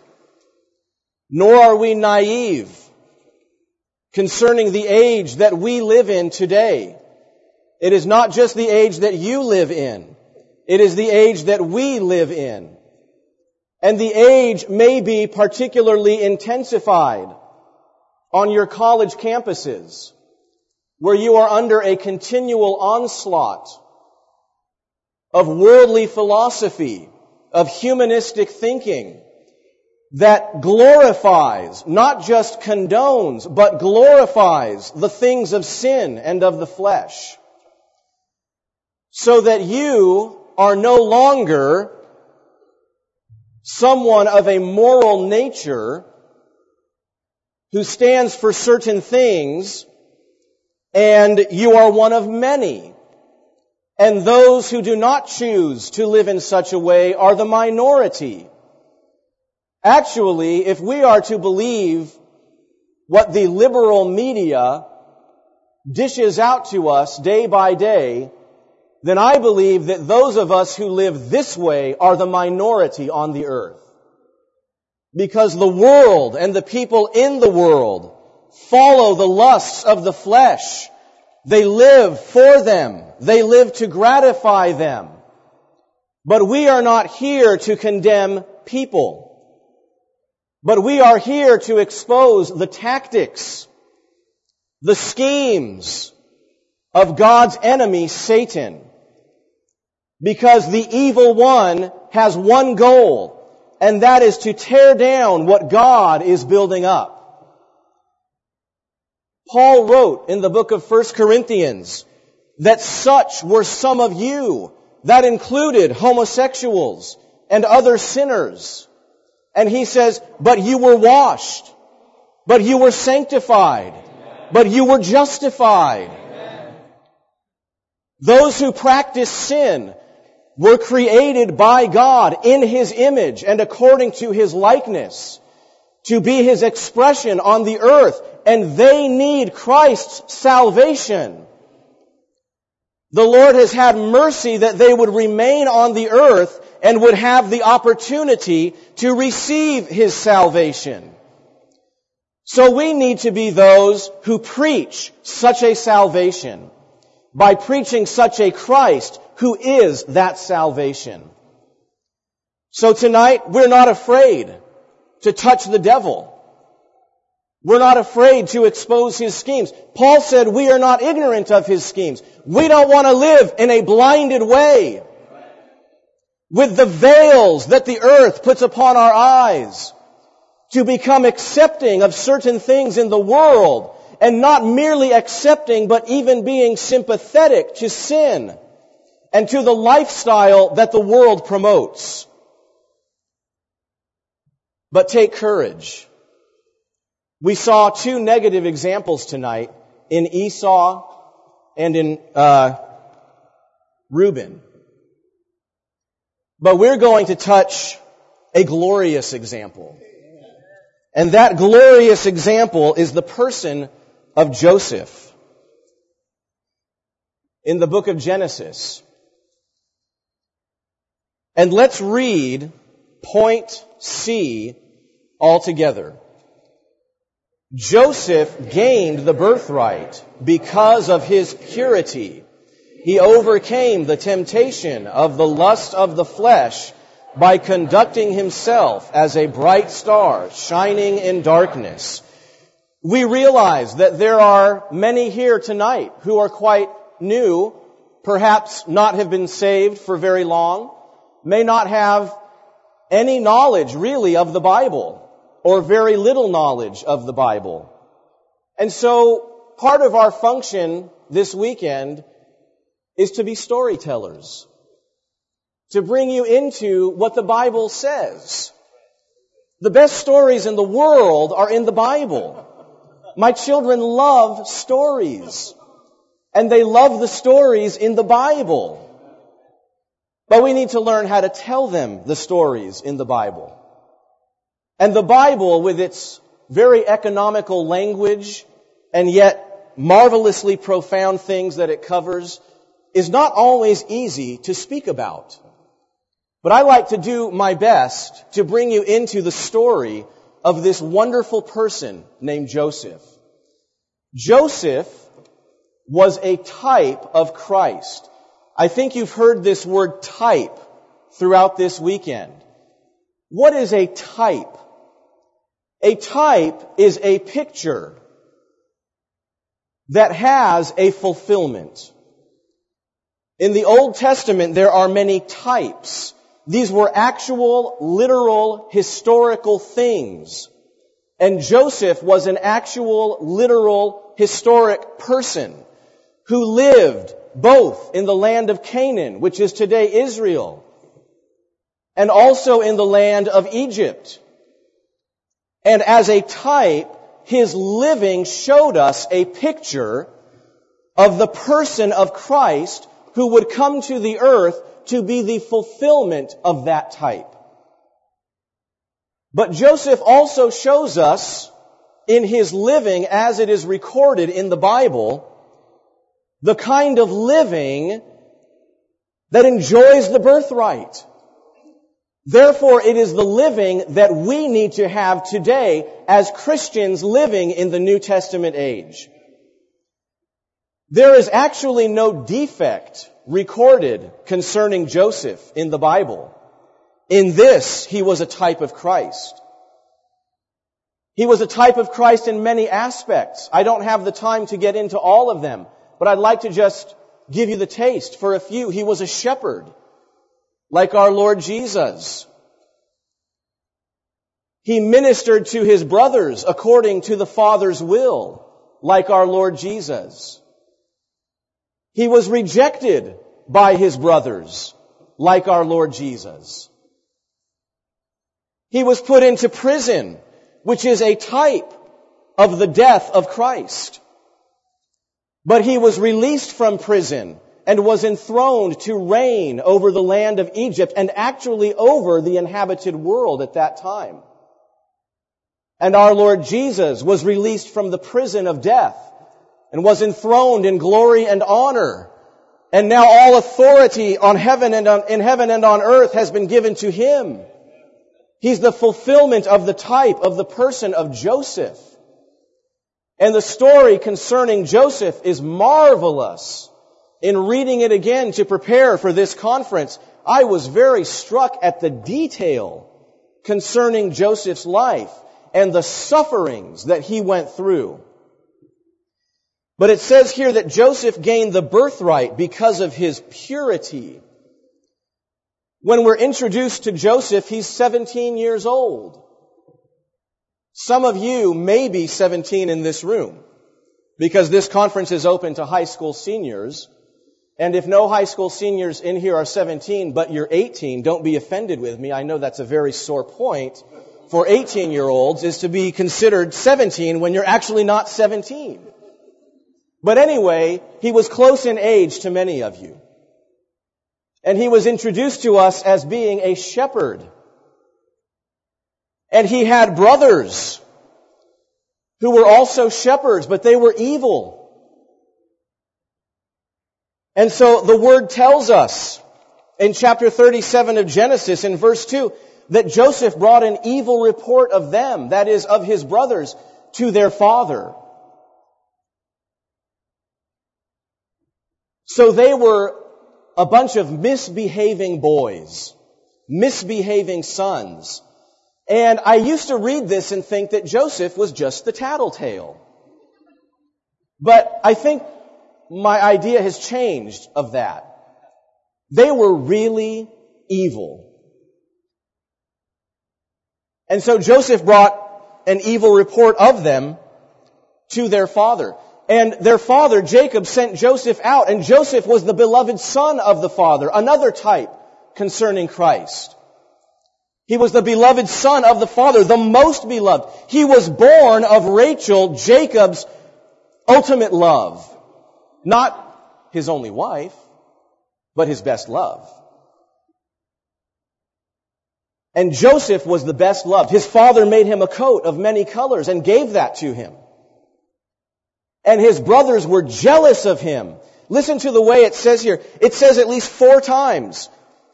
nor are we naive concerning the age that we live in today. It is not just the age that you live in. It is the age that we live in. And the age may be particularly intensified on your college campuses, where you are under a continual onslaught of worldly philosophy, of humanistic thinking, that glorifies, not just condones, but glorifies the things of sin and of the flesh. So that you are no longer someone of a moral nature who stands for certain things, and you are one of many. And those who do not choose to live in such a way are the minority. Actually, if we are to believe what the liberal media dishes out to us day by day, then I believe that those of us who live this way are the minority on the earth. Because the world and the people in the world follow the lusts of the flesh. They live for them. They live to gratify them. But we are not here to condemn people. But we are here to expose the tactics, the schemes of God's enemy, Satan. Because the evil one has one goal, and that is to tear down what God is building up. Paul wrote in the book of 1 Corinthians that such were some of you. That included homosexuals and other sinners. And he says, but you were washed, but you were sanctified, but you were justified. Those who practice sin were created by God in His image and according to His likeness to be His expression on the earth, and they need Christ's salvation. The Lord has had mercy that they would remain on the earth and would have the opportunity to receive His salvation. So we need to be those who preach such a salvation by preaching such a Christ who is that salvation. So tonight, we're not afraid to touch the devil. We're not afraid to expose his schemes. Paul said we are not ignorant of his schemes. We don't want to live in a blinded way with the veils that the earth puts upon our eyes to become accepting of certain things in the world, and not merely accepting, but even being sympathetic to sin and to the lifestyle that the world promotes. But take courage. We saw two negative examples tonight in Esau and in Reuben. But we're going to touch a glorious example. And that glorious example is the person of Joseph. In the book of Genesis. And let's read point C altogether. Joseph gained the birthright because of his purity. He overcame the temptation of the lust of the flesh by conducting himself as a bright star shining in darkness. We realize that there are many here tonight who are quite new, perhaps not have been saved for very long, may not have any knowledge really of the Bible, or very little knowledge of the Bible. And so part of our function this weekend is to be storytellers, to bring you into what the Bible says. The best stories in the world are in the Bible. My children love stories, and they love the stories in the Bible. But we need to learn how to tell them the stories in the Bible. And the Bible, with its very economical language and yet marvelously profound things that it covers, is not always easy to speak about. But I like to do my best to bring you into the story of this wonderful person named Joseph. Joseph was a type of Christ. I think you've heard this word type throughout this weekend. What is a type? A type is a picture that has a fulfillment. In the Old Testament, there are many types. These were actual, literal, historical things. And Joseph was an actual, literal, historic person who lived both in the land of Canaan, which is today Israel, and also in the land of Egypt. And as a type, his living showed us a picture of the person of Christ who would come to the earth to be the fulfillment of that type. But Joseph also shows us in his living, as it is recorded in the Bible, the kind of living that enjoys the birthright. Therefore, it is the living that we need to have today as Christians living in the New Testament age. There is actually no defect recorded concerning Joseph in the Bible. In this, he was a type of Christ. He was a type of Christ in many aspects. I don't have the time to get into all of them, but I'd like to just give you the taste for a few. He was a shepherd, like our Lord Jesus. He ministered to his brothers according to the Father's will, like our Lord Jesus. He was rejected by his brothers, like our Lord Jesus. He was put into prison, which is a type of the death of Christ. But he was released from prison and was enthroned to reign over the land of Egypt and actually over the inhabited world at that time. And our Lord Jesus was released from the prison of death and was enthroned in glory and honor. And now all authority on heaven and in heaven and on earth has been given to him. He's the fulfillment of the type of the person of Joseph. And the story concerning Joseph is marvelous. In reading it again to prepare for this conference, I was very struck at the detail concerning Joseph's life and the sufferings that he went through. But it says here that Joseph gained the birthright because of his purity. When we're introduced to Joseph, he's 17 years old. Some of you may be 17 in this room, because this conference is open to high school seniors. And if no high school seniors in here are 17, but you're 18, don't be offended with me. I know that's a very sore point for 18-year-olds, is to be considered 17 when you're actually not 17. But anyway, he was close in age to many of you. And he was introduced to us as being a shepherd. And he had brothers who were also shepherds, but they were evil. And so the Word tells us in chapter 37 of Genesis, in verse 2, that Joseph brought an evil report of them, that is, of his brothers, to their father. So they were a bunch of misbehaving boys, misbehaving sons. And I used to read this and think that Joseph was just the tattletale. But I think my idea has changed of that. They were really evil. And so Joseph brought an evil report of them to their father. And their father, Jacob, sent Joseph out, and Joseph was the beloved son of the father, another type concerning Christ. He was the beloved son of the father, the most beloved. He was born of Rachel, Jacob's ultimate love. Not his only wife, but his best love. And Joseph was the best loved. His father made him a coat of many colors and gave that to him. And his brothers were jealous of him. Listen to the way it says here. It says at least 3 times,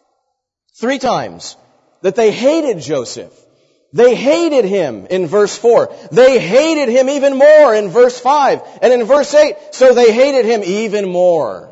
that they hated Joseph. They hated him in verse 4. They hated him even more in verse 5. And in verse 8, so they hated him even more.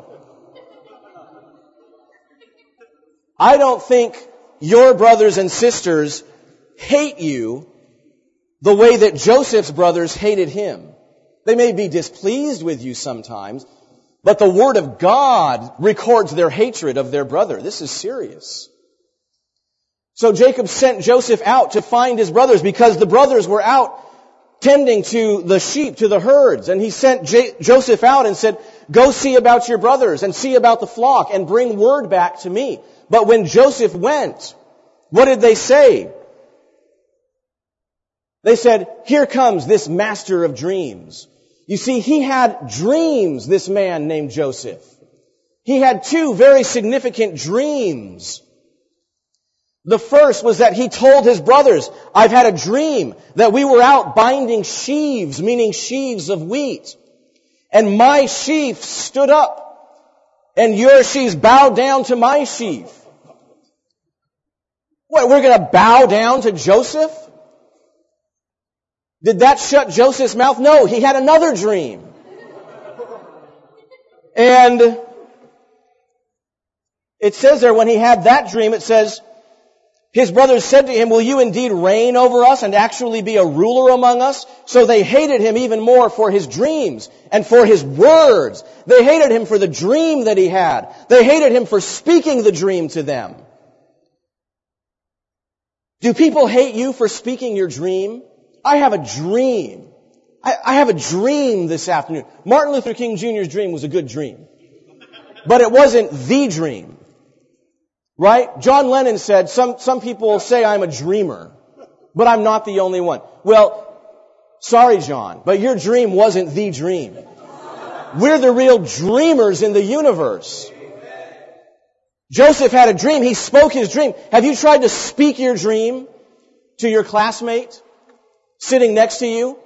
I don't think your brothers and sisters hate you the way that Joseph's brothers hated him. They may be displeased with you sometimes, but the Word of God records their hatred of their brother. This is serious. So Jacob sent Joseph out to find his brothers because the brothers were out tending to the sheep, to the herds. And he sent Joseph out and said, go see about your brothers and see about the flock and bring word back to me. But when Joseph went, what did they say? They said, here comes this master of dreams. You see, he had dreams, this man named Joseph. He had 2 very significant dreams. The first was that he told his brothers, I've had a dream that we were out binding sheaves, meaning sheaves of wheat. And my sheaf stood up, and your sheaves bowed down to my sheaf. What, we're going to bow down to Joseph? Did that shut Joseph's mouth? No, he had another dream. And it says there, when he had that dream, it says, His brothers said to him, will you indeed reign over us and actually be a ruler among us? So they hated him even more for his dreams and for his words. They hated him for the dream that he had. They hated him for speaking the dream to them. Do people hate you for speaking your dream? I have a dream. I have a dream this afternoon. Martin Luther King Jr.'s dream was a good dream. But it wasn't the dream. Right? John Lennon said, some people say I'm a dreamer, but I'm not the only one. Well, sorry, John, but your dream wasn't the dream. We're the real dreamers in the universe. Joseph had a dream. He spoke his dream. Have you tried to speak your dream to your classmate sitting next to you?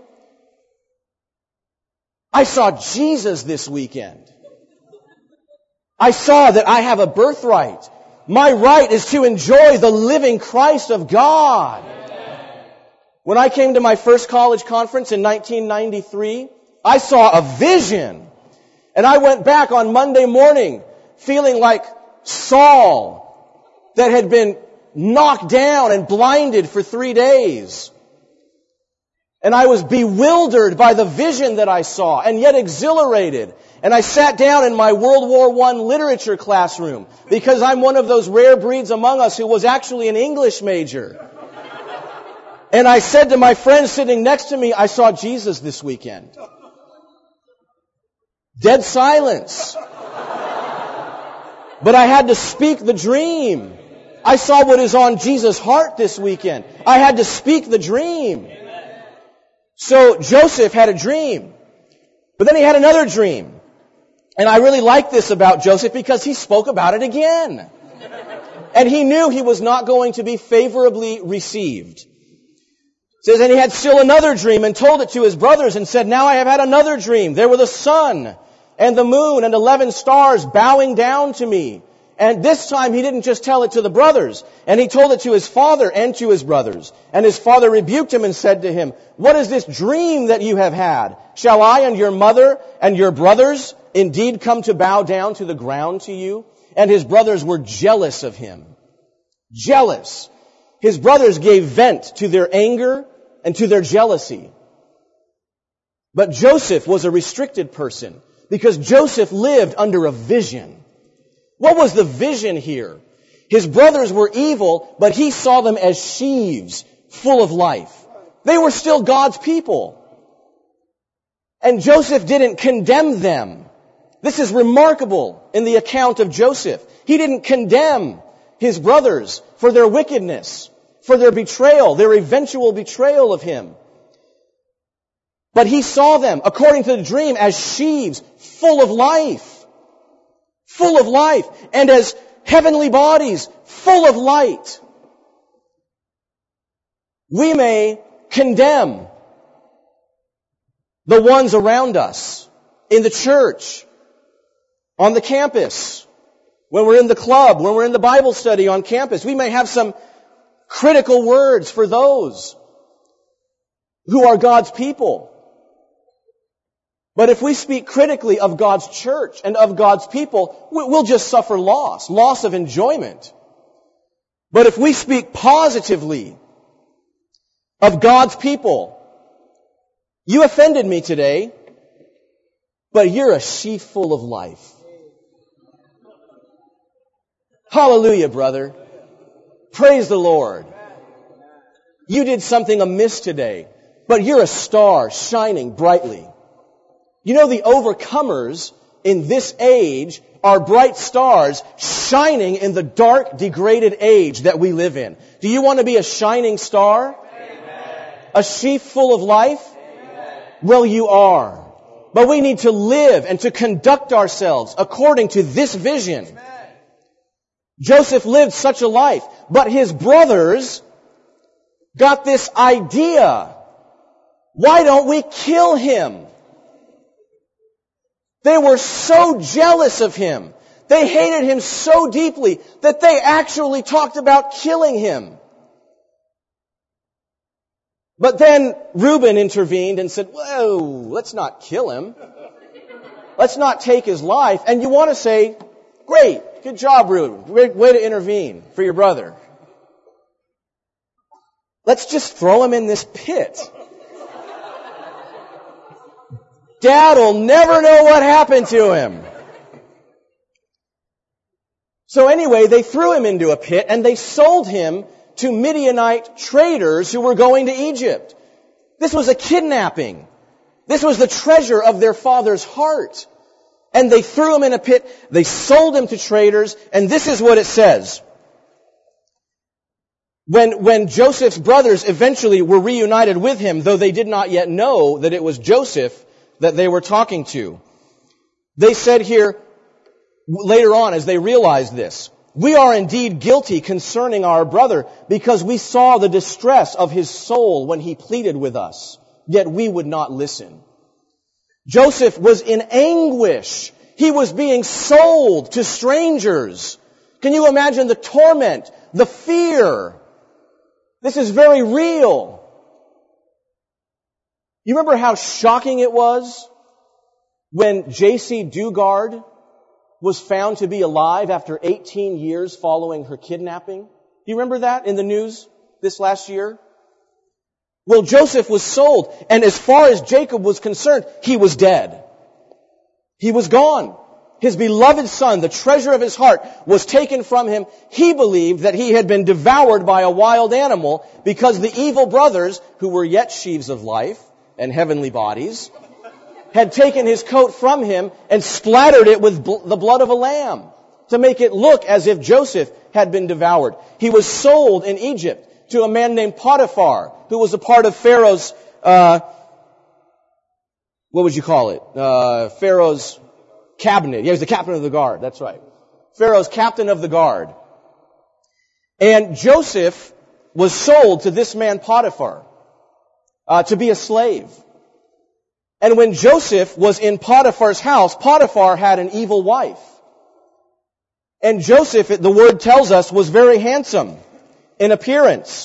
I saw Jesus this weekend. I saw that I have a birthright. My right is to enjoy the living Christ of God. When I came to my first college conference in 1993, I saw a vision. And I went back on Monday morning feeling like Saul that had been knocked down and blinded for 3 days. And I was bewildered by the vision that I saw and yet exhilarated. And I sat down in my World War I literature classroom because I'm one of those rare breeds among us who was actually an English major. And I said to my friend sitting next to me, I saw Jesus this weekend. Dead silence. But I had to speak the dream. I saw what is on Jesus' heart this weekend. I had to speak the dream. So Joseph had a dream. But then he had another dream. And I really like this about Joseph because he spoke about it again. And he knew he was not going to be favorably received. It says, and he had still another dream and told it to his brothers and said, now I have had another dream. There were the sun and the moon and 11 stars bowing down to me. And this time he didn't just tell it to the brothers. And he told it to his father and to his brothers. And his father rebuked him and said to him, what is this dream that you have had? Shall I and your mother and your brothers indeed come to bow down to the ground to you? And his brothers were jealous of him. Jealous. His brothers gave vent to their anger and to their jealousy. But Joseph was a restricted person because Joseph lived under a vision. What was the vision here? His brothers were evil, but he saw them as sheaves full of life. They were still God's people. And Joseph didn't condemn them. This is remarkable in the account of Joseph. He didn't condemn his brothers for their wickedness, for their betrayal, their eventual betrayal of him. But he saw them, according to the dream, as sheaves full of life. Full of life. And as heavenly bodies full of light. We may condemn the ones around us in the church, on the campus, when we're in the club, when we're in the Bible study on campus. We may have some critical words for those who are God's people. But if we speak critically of God's church and of God's people, we'll just suffer loss of enjoyment. But if we speak positively of God's people, you offended me today, but you're a sheaf full of life. Hallelujah, brother. Praise the Lord. You did something amiss today, but you're a star shining brightly. You know, the overcomers in this age are bright stars shining in the dark, degraded age that we live in. Do you want to be a shining star? Amen. A sheaf full of life? Amen. Well, you are. But we need to live and to conduct ourselves according to this vision. Amen. Joseph lived such a life, but his brothers got this idea. Why don't we kill him? They were so jealous of him. They hated him so deeply that they actually talked about killing him. But then Reuben intervened and said, whoa, let's not kill him. Let's not take his life. And you want to say, great, good job, Reuben. Great way to intervene for your brother. Let's just throw him in this pit. Dad'll never know what happened to him. So anyway, they threw him into a pit and they sold him to Midianite traders who were going to Egypt. This was a kidnapping. This was the treasure of their father's heart. And they threw him in a pit. They sold him to traders. And this is what it says. When Joseph's brothers eventually were reunited with him, though they did not yet know that it was Joseph that they were talking to, they said here, later on as they realized this, "We are indeed guilty concerning our brother, because we saw the distress of his soul when he pleaded with us, yet we would not listen." Joseph was in anguish. He was being sold to strangers. Can you imagine the torment, the fear? This is very real. You remember how shocking it was when J.C. Dugard was found to be alive after 18 years following her kidnapping? Do you remember that in the news this last year? Well, Joseph was sold, and as far as Jacob was concerned, he was dead. He was gone. His beloved son, the treasure of his heart, was taken from him. He believed that he had been devoured by a wild animal because the evil brothers, who were yet sheaves of life and heavenly bodies, had taken his coat from him and splattered it with the blood of a lamb to make it look as if Joseph had been devoured. He was sold in Egypt to a man named Potiphar, who was a part of Pharaoh's, what would you call it? Pharaoh's cabinet. Yeah, he was the captain of the guard. That's right. Pharaoh's captain of the guard. And Joseph was sold to this man Potiphar to be a slave. And when Joseph was in Potiphar's house, Potiphar had an evil wife. And Joseph, the word tells us, was very handsome in appearance.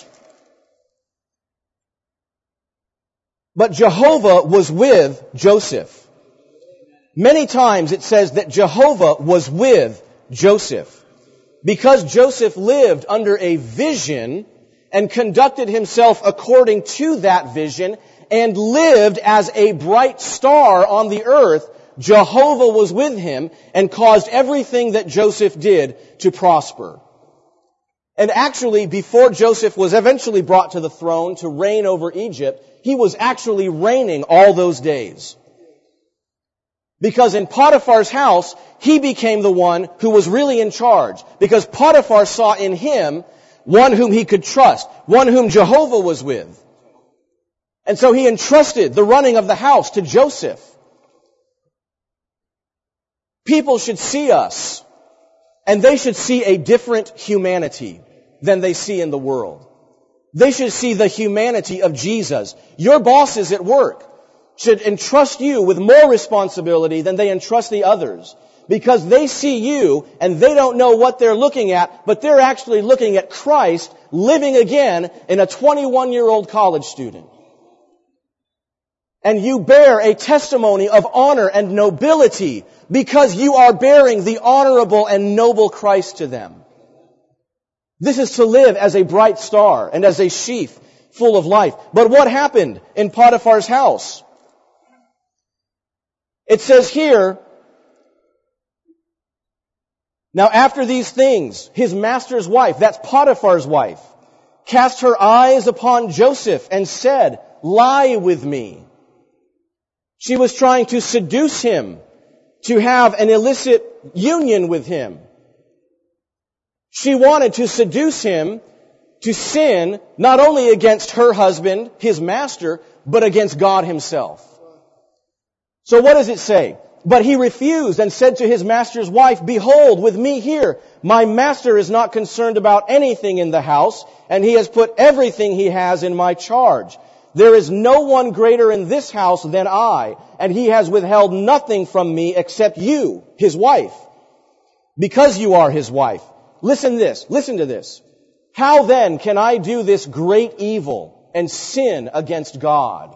But Jehovah was with Joseph. Many times it says that Jehovah was with Joseph. Because Joseph lived under a vision and conducted himself according to that vision and lived as a bright star on the earth, Jehovah was with him and caused everything that Joseph did to prosper. And actually, before Joseph was eventually brought to the throne to reign over Egypt, he was actually reigning all those days. Because in Potiphar's house, he became the one who was really in charge. Because Potiphar saw in him one whom he could trust, one whom Jehovah was with. And so he entrusted the running of the house to Joseph. People should see us, and they should see a different humanity than they see in the world. They should see the humanity of Jesus. Your bosses at work should entrust you with more responsibility than they entrust the others. Because they see you and they don't know what they're looking at, but they're actually looking at Christ living again in a 21-year-old college student. And you bear a testimony of honor and nobility because you are bearing the honorable and noble Christ to them. This is to live as a bright star and as a sheaf full of life. But what happened in Potiphar's house? It says here, now after these things, his master's wife, that's Potiphar's wife, cast her eyes upon Joseph and said, "Lie with me." She was trying to seduce him, to have an illicit union with him. She wanted to seduce him to sin not only against her husband, his master, but against God himself. So what does it say? But he refused and said to his master's wife, "Behold, with me here, my master is not concerned about anything in the house, and he has put everything he has in my charge. There is no one greater in this house than I, and he has withheld nothing from me except you, his wife. Because you are his wife. Listen to this. How then can I do this great evil and sin against God?"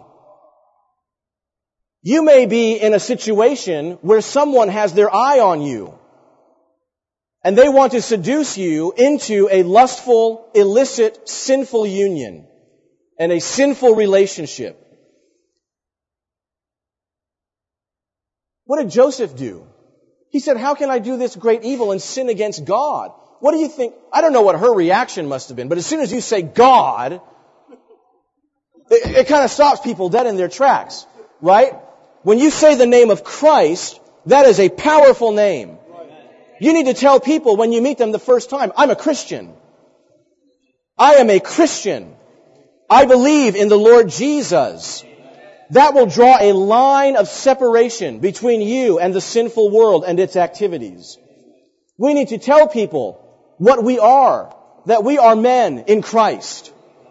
You may be in a situation where someone has their eye on you, and they want to seduce you into a lustful, illicit, sinful union. and a sinful relationship. What did Joseph do? He said, how can I do this great evil and sin against God? What do you think? I don't know what her reaction must have been, but as soon as you say God, it kind of stops people dead in their tracks, right? When you say the name of Christ, that is a powerful name. You need to tell people when you meet them the first time, I'm a Christian. I am a Christian. I believe in the Lord Jesus. That will draw a line of separation between you and the sinful world and its activities. We need to tell people what we are, that we are men in Christ.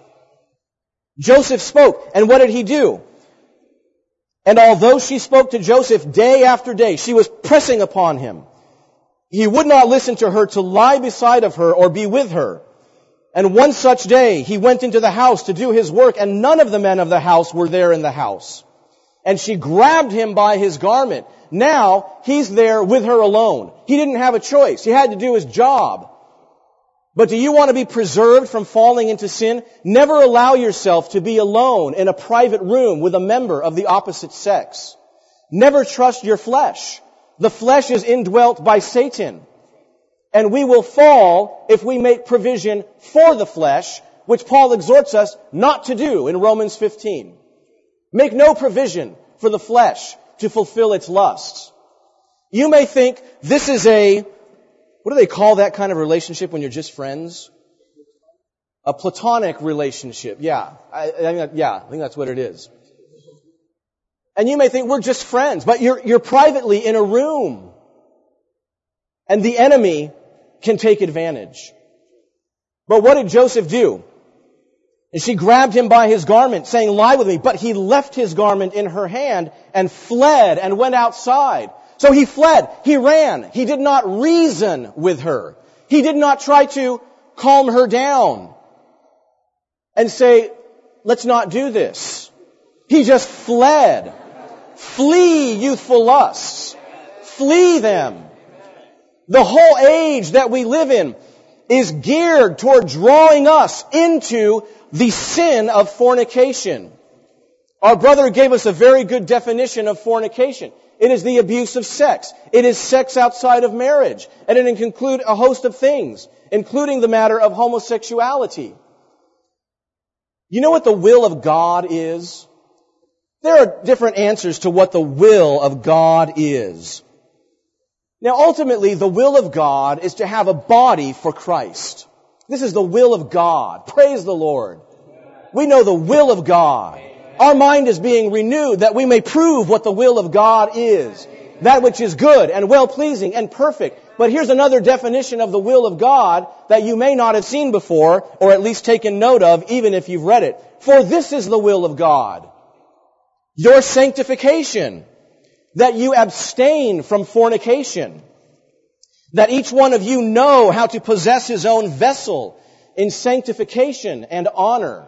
Joseph spoke, and what did he do? And although she spoke to Joseph day after day, she was pressing upon him. He would not listen to her to lie beside of her or be with her. And one such day, he went into the house to do his work, and none of the men of the house were there in the house. And she grabbed him by his garment. Now, he's there with her alone. He didn't have a choice. He had to do his job. But do you want to be preserved from falling into sin? Never allow yourself to be alone in a private room with a member of the opposite sex. Never trust your flesh. The flesh is indwelt by Satan. And we will fall if we make provision for the flesh, which Paul exhorts us not to do in Romans 15. Make no provision for the flesh to fulfill its lusts. You may think this is what do they call that kind of relationship when you're just friends? A platonic relationship. Yeah, I think that's what it is. And you may think we're just friends, but you're privately in a room. And the enemy can take advantage. But what did Joseph do? And she grabbed him by his garment, saying, lie with me. But he left his garment in her hand and fled and went outside. So he fled. He ran. He did not reason with her. He did not try to calm her down and say, let's not do this. He just fled. Flee youthful lusts. Flee them. The whole age that we live in is geared toward drawing us into the sin of fornication. Our brother gave us a very good definition of fornication. It is the abuse of sex. It is sex outside of marriage. And it can include a host of things, including the matter of homosexuality. You know what the will of God is? There are different answers to what the will of God is. Now, ultimately, the will of God is to have a body for Christ. This is the will of God. Praise the Lord. We know the will of God. Our mind is being renewed that we may prove what the will of God is. That which is good and well-pleasing and perfect. But here's another definition of the will of God that you may not have seen before, or at least taken note of, even if you've read it. For this is the will of God. Your sanctification. That you abstain from fornication. That each one of you know how to possess his own vessel in sanctification and honor.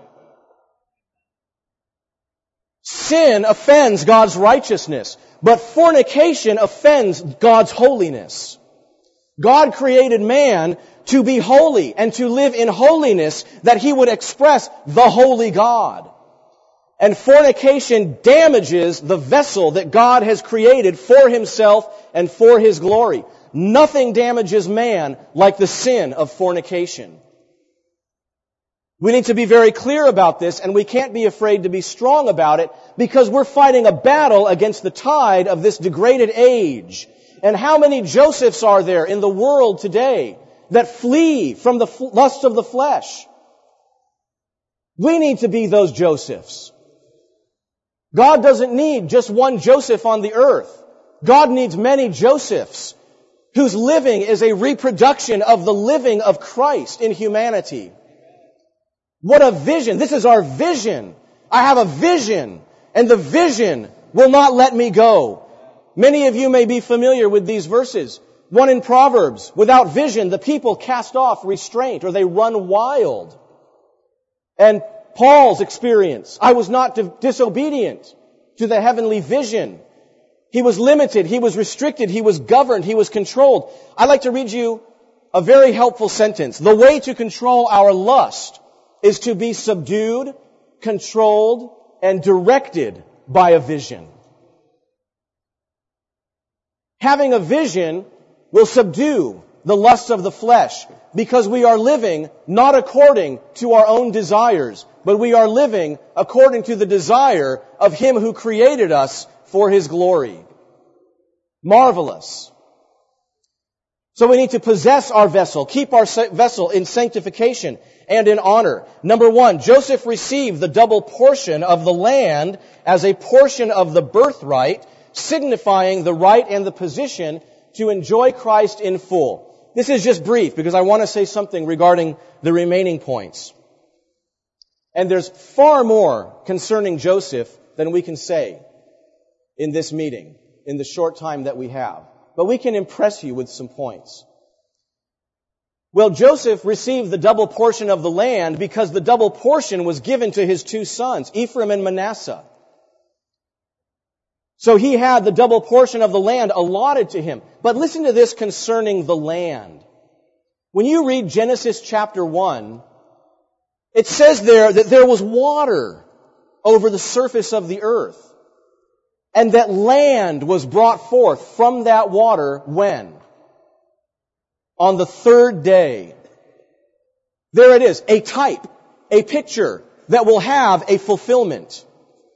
Sin offends God's righteousness, but fornication offends God's holiness. God created man to be holy and to live in holiness that he would express the holy God. And fornication damages the vessel that God has created for himself and for his glory. Nothing damages man like the sin of fornication. We need to be very clear about this, and we can't be afraid to be strong about it because we're fighting a battle against the tide of this degraded age. And how many Josephs are there in the world today that flee from the lusts of the flesh? We need to be those Josephs. God doesn't need just one Joseph on the earth. God needs many Josephs whose living is a reproduction of the living of Christ in humanity. What a vision. This is our vision. I have a vision, and the vision will not let me go. Many of you may be familiar with these verses. One in Proverbs, without vision, the people cast off restraint, or they run wild. And Paul's experience, I was not disobedient to the heavenly vision. He was limited, he was restricted, he was governed, he was controlled. I'd like to read you a very helpful sentence. The way to control our lust is to be subdued, controlled, and directed by a vision. Having a vision will subdue the lusts of the flesh, because we are living not according to our own desires, but we are living according to the desire of Him who created us for His glory. Marvelous. So we need to possess our vessel, keep our vessel in sanctification and in honor. Number one, Joseph received the double portion of the land as a portion of the birthright, signifying the right and the position to enjoy Christ in full. This is just brief because I want to say something regarding the remaining points. And there's far more concerning Joseph than we can say in this meeting, in the short time that we have. But we can impress you with some points. Well, Joseph received the double portion of the land because the double portion was given to his two sons, Ephraim and Manasseh. So he had the double portion of the land allotted to him. But listen to this concerning the land. When you read Genesis chapter 1, it says there that there was water over the surface of the earth. And that land was brought forth from that water when? On the third day. There it is, a type, a picture that will have a fulfillment.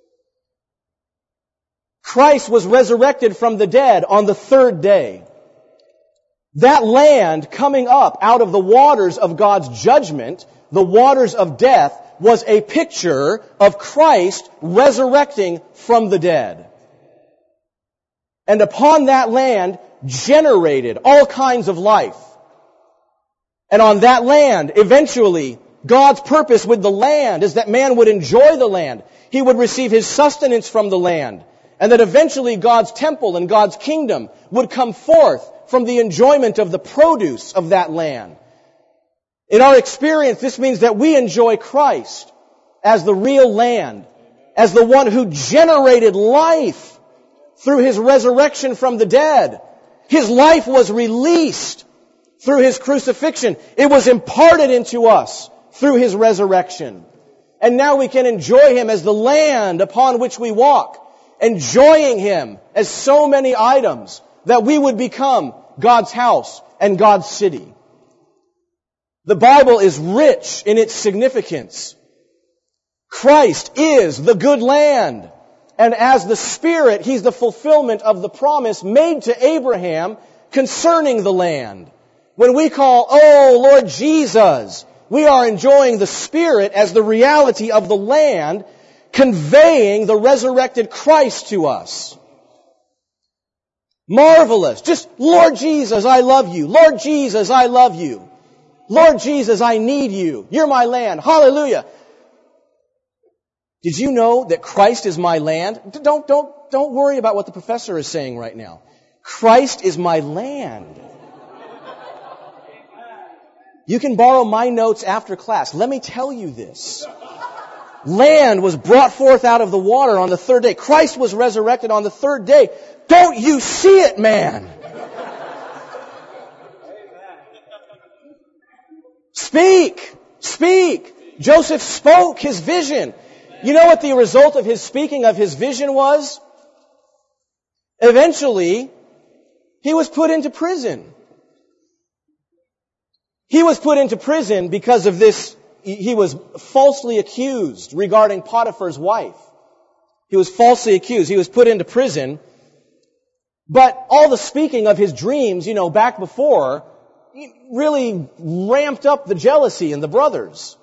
Christ was resurrected from the dead on the third day. That land coming up out of the waters of God's judgment, the waters of death, was a picture of Christ resurrecting from the dead. And upon that land generated all kinds of life. And on that land, eventually, God's purpose with the land is that man would enjoy the land. He would receive his sustenance from the land. And that eventually God's temple and God's kingdom would come forth from the enjoyment of the produce of that land. In our experience, this means that we enjoy Christ as the real land, as the one who generated life through His resurrection from the dead. His life was released through His crucifixion. It was imparted into us through His resurrection. And now we can enjoy Him as the land upon which we walk, enjoying Him as so many items that we would become God's house and God's city. The Bible is rich in its significance. Christ is the good land. And as the Spirit, He's the fulfillment of the promise made to Abraham concerning the land. When we call, "Oh, Lord Jesus," we are enjoying the Spirit as the reality of the land, conveying the resurrected Christ to us. Marvelous. Just, "Lord Jesus, I love you. Lord Jesus, I love you. Lord Jesus, I need you. You're my land. Hallelujah." Did you know that Christ is my land? Don't worry about what the professor is saying right now. Christ is my land. You can borrow my notes after class. Let me tell you this. Land was brought forth out of the water on the third day. Christ was resurrected on the third day. Don't you see it, man? Speak! Speak! Joseph spoke his vision. You know what the result of his speaking of his vision was? Eventually, he was put into prison. He was put into prison because of this. He was falsely accused regarding Potiphar's wife. He was falsely accused. He was put into prison. But all the speaking of his dreams, back before, really ramped up the jealousy in the brothers.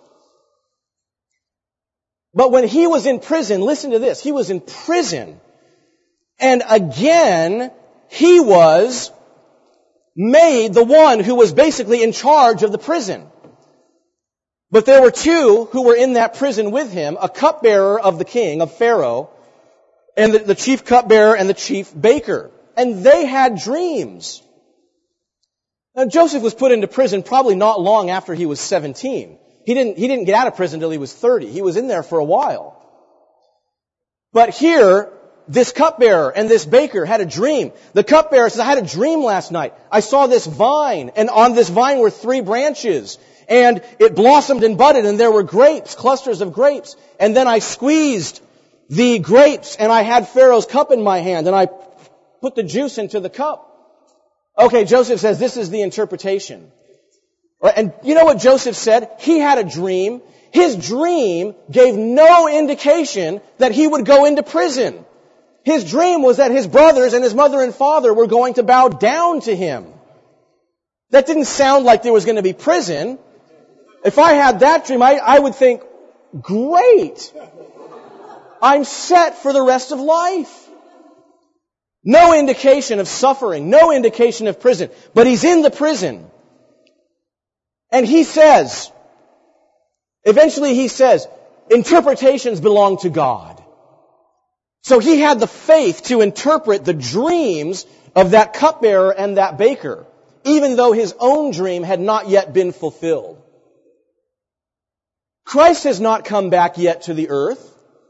But when he was in prison, listen to this, he was in prison. And again, he was made the one who was basically in charge of the prison. But there were two who were in that prison with him, a cupbearer of the king, of Pharaoh, and the chief cupbearer and the chief baker. And they had dreams. Now, Joseph was put into prison probably not long after he was 17. He didn't get out of prison until he was 30. He was in there for a while. But here, this cupbearer and this baker had a dream. The cupbearer says, "I had a dream last night. I saw this vine, and on this vine were 3 branches. And it blossomed and budded, and there were grapes, clusters of grapes. And then I squeezed the grapes, and I had Pharaoh's cup in my hand, and I put the juice into the cup. Okay, Joseph says this is the interpretation. And you know what Joseph said? He had a dream. His dream gave no indication that he would go into prison. His dream was that his brothers and his mother and father were going to bow down to him. That didn't sound like there was going to be prison. If I had that dream, I would think, great. I'm set for the rest of life. No indication of suffering, no indication of prison. But he's in the prison. And he says, eventually he says, interpretations belong to God. So he had the faith to interpret the dreams of that cupbearer and that baker, even though his own dream had not yet been fulfilled. Christ has not come back yet to the earth.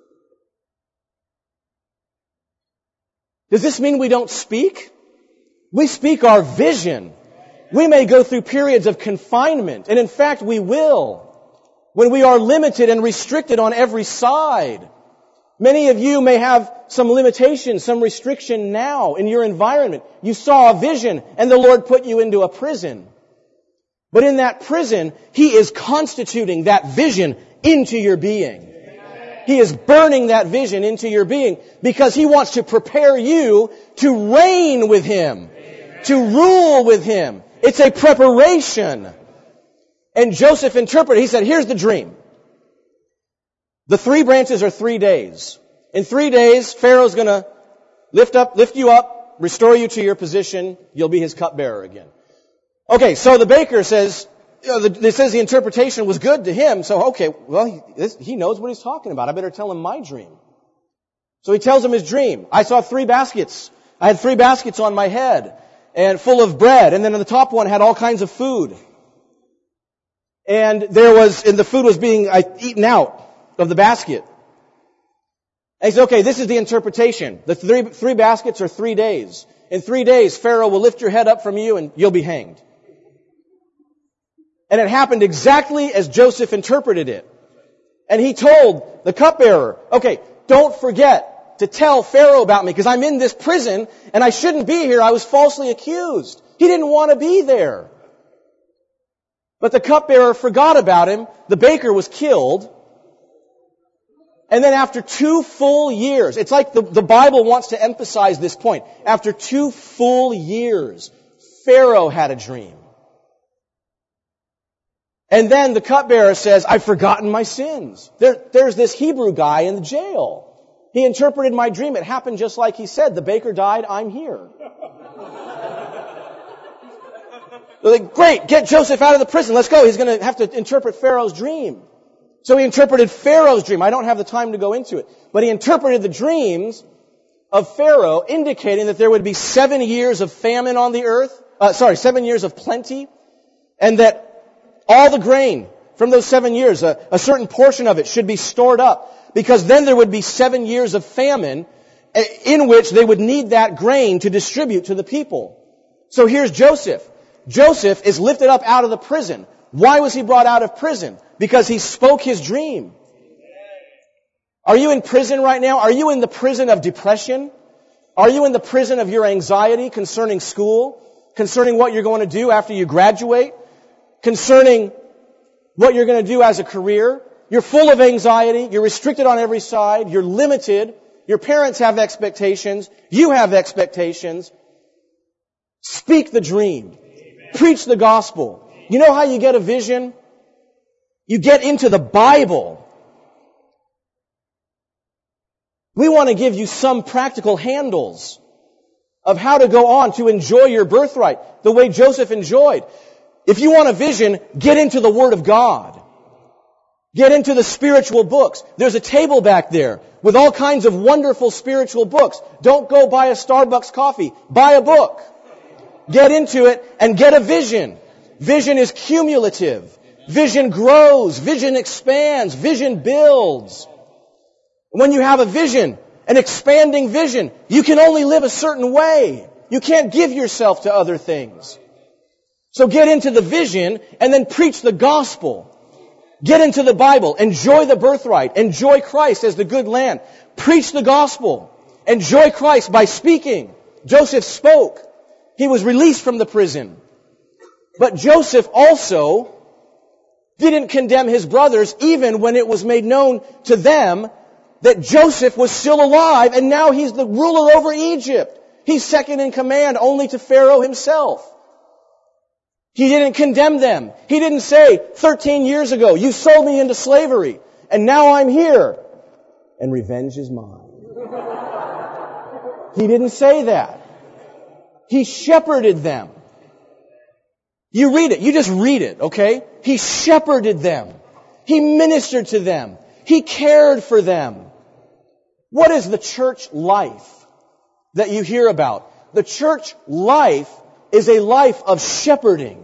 Does this mean we don't speak? We speak our vision. We may go through periods of confinement, and in fact we will, when we are limited and restricted on every side. Many of you may have some limitation, some restriction now in your environment. You saw a vision and the Lord put you into a prison. But in that prison, He is constituting that vision into your being. He is burning that vision into your being because He wants to prepare you to reign with Him, to rule with Him. It's a preparation. And Joseph interpreted, he said, here's the dream. The 3 branches are 3 days. In 3 days, Pharaoh's going to lift you up, restore you to your position. You'll be his cupbearer again. Okay, so the baker says, it says the interpretation was good to him. So, okay, well, he knows what he's talking about. I better tell him my dream. So he tells him his dream. I saw 3 baskets. I had 3 baskets on my head and full of bread. And then the top one had all kinds of food. And the food was being eaten out of the basket. And he said, okay, this is the interpretation. The 3 baskets are 3 days. In 3 days, Pharaoh will lift your head up from you and you'll be hanged. And it happened exactly as Joseph interpreted it. And he told the cupbearer, okay, don't forget to tell Pharaoh about me because I'm in this prison and I shouldn't be here. I was falsely accused. He didn't want to be there. But the cupbearer forgot about him. The baker was killed. And then after 2 full years, it's like the Bible wants to emphasize this point. After 2 full years, Pharaoh had a dream. And then the cupbearer says, I've forgotten my sins. There's this Hebrew guy in the jail. He interpreted my dream. It happened just like he said. The baker died, I'm here. They're like, great, get Joseph out of the prison. Let's go. He's going to have to interpret Pharaoh's dream. So he interpreted Pharaoh's dream. I don't have the time to go into it. But he interpreted the dreams of Pharaoh, indicating that there would be 7 years of famine on the earth. 7 years of plenty. And that all the grain from those 7 years, a certain portion of it should be stored up. Because then there would be 7 years of famine in which they would need that grain to distribute to the people. So here's Joseph. Joseph is lifted up out of the prison. Why was he brought out of prison? Because he spoke his dream. Are you in prison right now? Are you in the prison of depression? Are you in the prison of your anxiety concerning school? Concerning what you're going to do after you graduate? Concerning what you're going to do as a career? You're full of anxiety. You're restricted on every side. You're limited. Your parents have expectations. You have expectations. Speak the dream. Preach the gospel. You know how you get a vision? You get into the Bible. We want to give you some practical handles of how to go on to enjoy your birthright the way Joseph enjoyed. If you want a vision, get into the Word of God. Get into the spiritual books. There's a table back there with all kinds of wonderful spiritual books. Don't go buy a Starbucks coffee. Buy a book. Get into it and get a vision. Vision is cumulative. Vision grows. Vision expands. Vision builds. When you have a vision, an expanding vision, you can only live a certain way. You can't give yourself to other things. So get into the vision and then preach the gospel. Get into the Bible. Enjoy the birthright. Enjoy Christ as the good land. Preach the gospel. Enjoy Christ by speaking. Joseph spoke. He was released from the prison. But Joseph also didn't condemn his brothers even when it was made known to them that Joseph was still alive and now he's the ruler over Egypt. He's second in command only to Pharaoh himself. He didn't condemn them. He didn't say, 13 years ago, you sold me into slavery, and now I'm here, and revenge is mine. He didn't say that. He shepherded them. You read it. You just read it, okay? He shepherded them. He ministered to them. He cared for them. What is the church life that you hear about? The church life is a life of shepherding.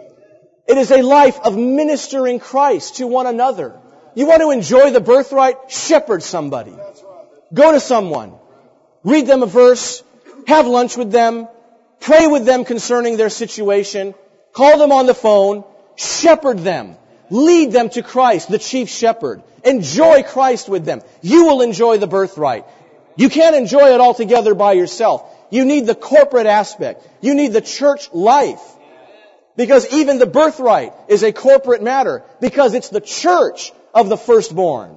It is a life of ministering Christ to one another. You want to enjoy the birthright? Shepherd somebody. Go to someone. Read them a verse. Have lunch with them. Pray with them concerning their situation. Call them on the phone. Shepherd them. Lead them to Christ, the chief shepherd. Enjoy Christ with them. You will enjoy the birthright. You can't enjoy it all together by yourself. You need the corporate aspect. You need the church life. Because even the birthright is a corporate matter. Because it's the church of the firstborn.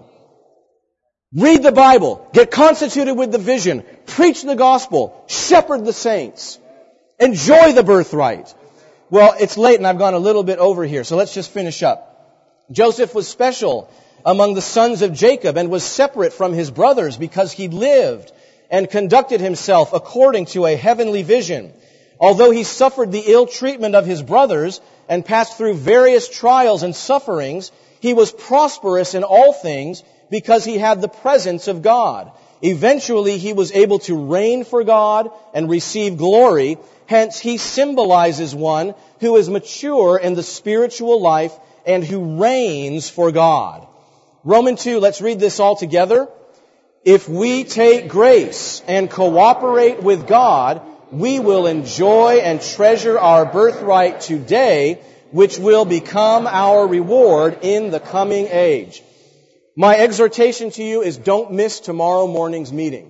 Read the Bible. Get constituted with the vision. Preach the gospel. Shepherd the saints. Enjoy the birthright. Well, it's late and I've gone a little bit over here. So let's just finish up. Joseph was special among the sons of Jacob and was separate from his brothers because he lived and conducted himself according to a heavenly vision. Although he suffered the ill treatment of his brothers and passed through various trials and sufferings, he was prosperous in all things because he had the presence of God. Eventually, he was able to reign for God and receive glory. Hence, he symbolizes one who is mature in the spiritual life and who reigns for God. Romans 2, let's read this all together. If we take grace and cooperate with God, we will enjoy and treasure our birthright today, which will become our reward in the coming age. My exhortation to you is don't miss tomorrow morning's meeting.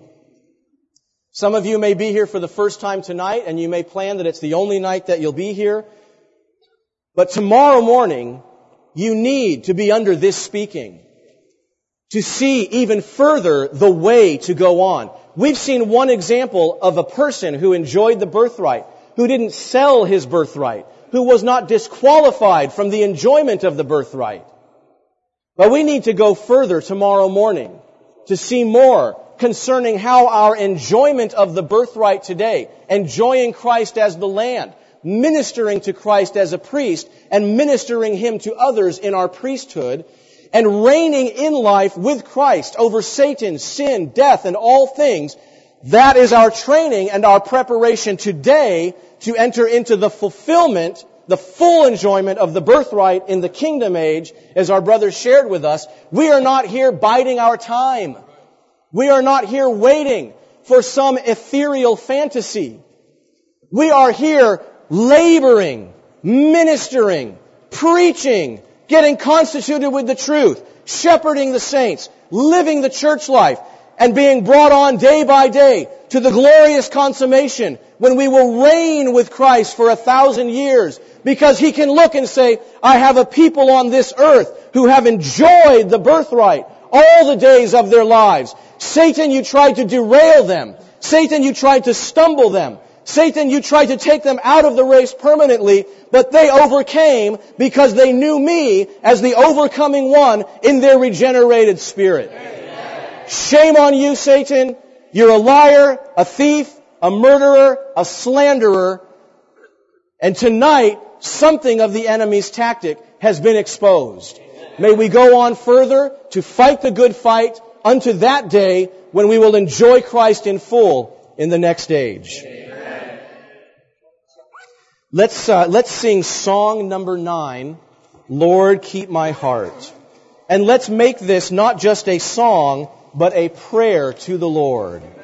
Some of you may be here for the first time tonight, and you may plan that it's the only night that you'll be here. But tomorrow morning, you need to be under this speaking to see even further the way to go on. We've seen one example of a person who enjoyed the birthright, who didn't sell his birthright, who was not disqualified from the enjoyment of the birthright. But we need to go further tomorrow morning to see more concerning how our enjoyment of the birthright today, enjoying Christ as the land, ministering to Christ as a priest, and ministering Him to others in our priesthood, and reigning in life with Christ over Satan, sin, death, and all things. That is our training and our preparation today to enter into the fulfillment, the full enjoyment of the birthright in the kingdom age, as our brother shared with us. We are not here biding our time. We are not here waiting for some ethereal fantasy. We are here laboring, ministering, preaching, getting constituted with the truth, shepherding the saints, living the church life, and being brought on day by day to the glorious consummation when we will reign with Christ for 1,000 years, because He can look and say, I have a people on this earth who have enjoyed the birthright all the days of their lives. Satan, you tried to derail them. Satan, you tried to stumble them. Satan, you tried to take them out of the race permanently, but they overcame because they knew me as the overcoming one in their regenerated spirit. Amen. Shame on you, Satan. You're a liar, a thief, a murderer, a slanderer. And tonight, something of the enemy's tactic has been exposed. May we go on further to fight the good fight unto that day when we will enjoy Christ in full in the next age. Let's sing song number 9, Lord, Keep My Heart. And let's make this not just a song, but a prayer to the Lord.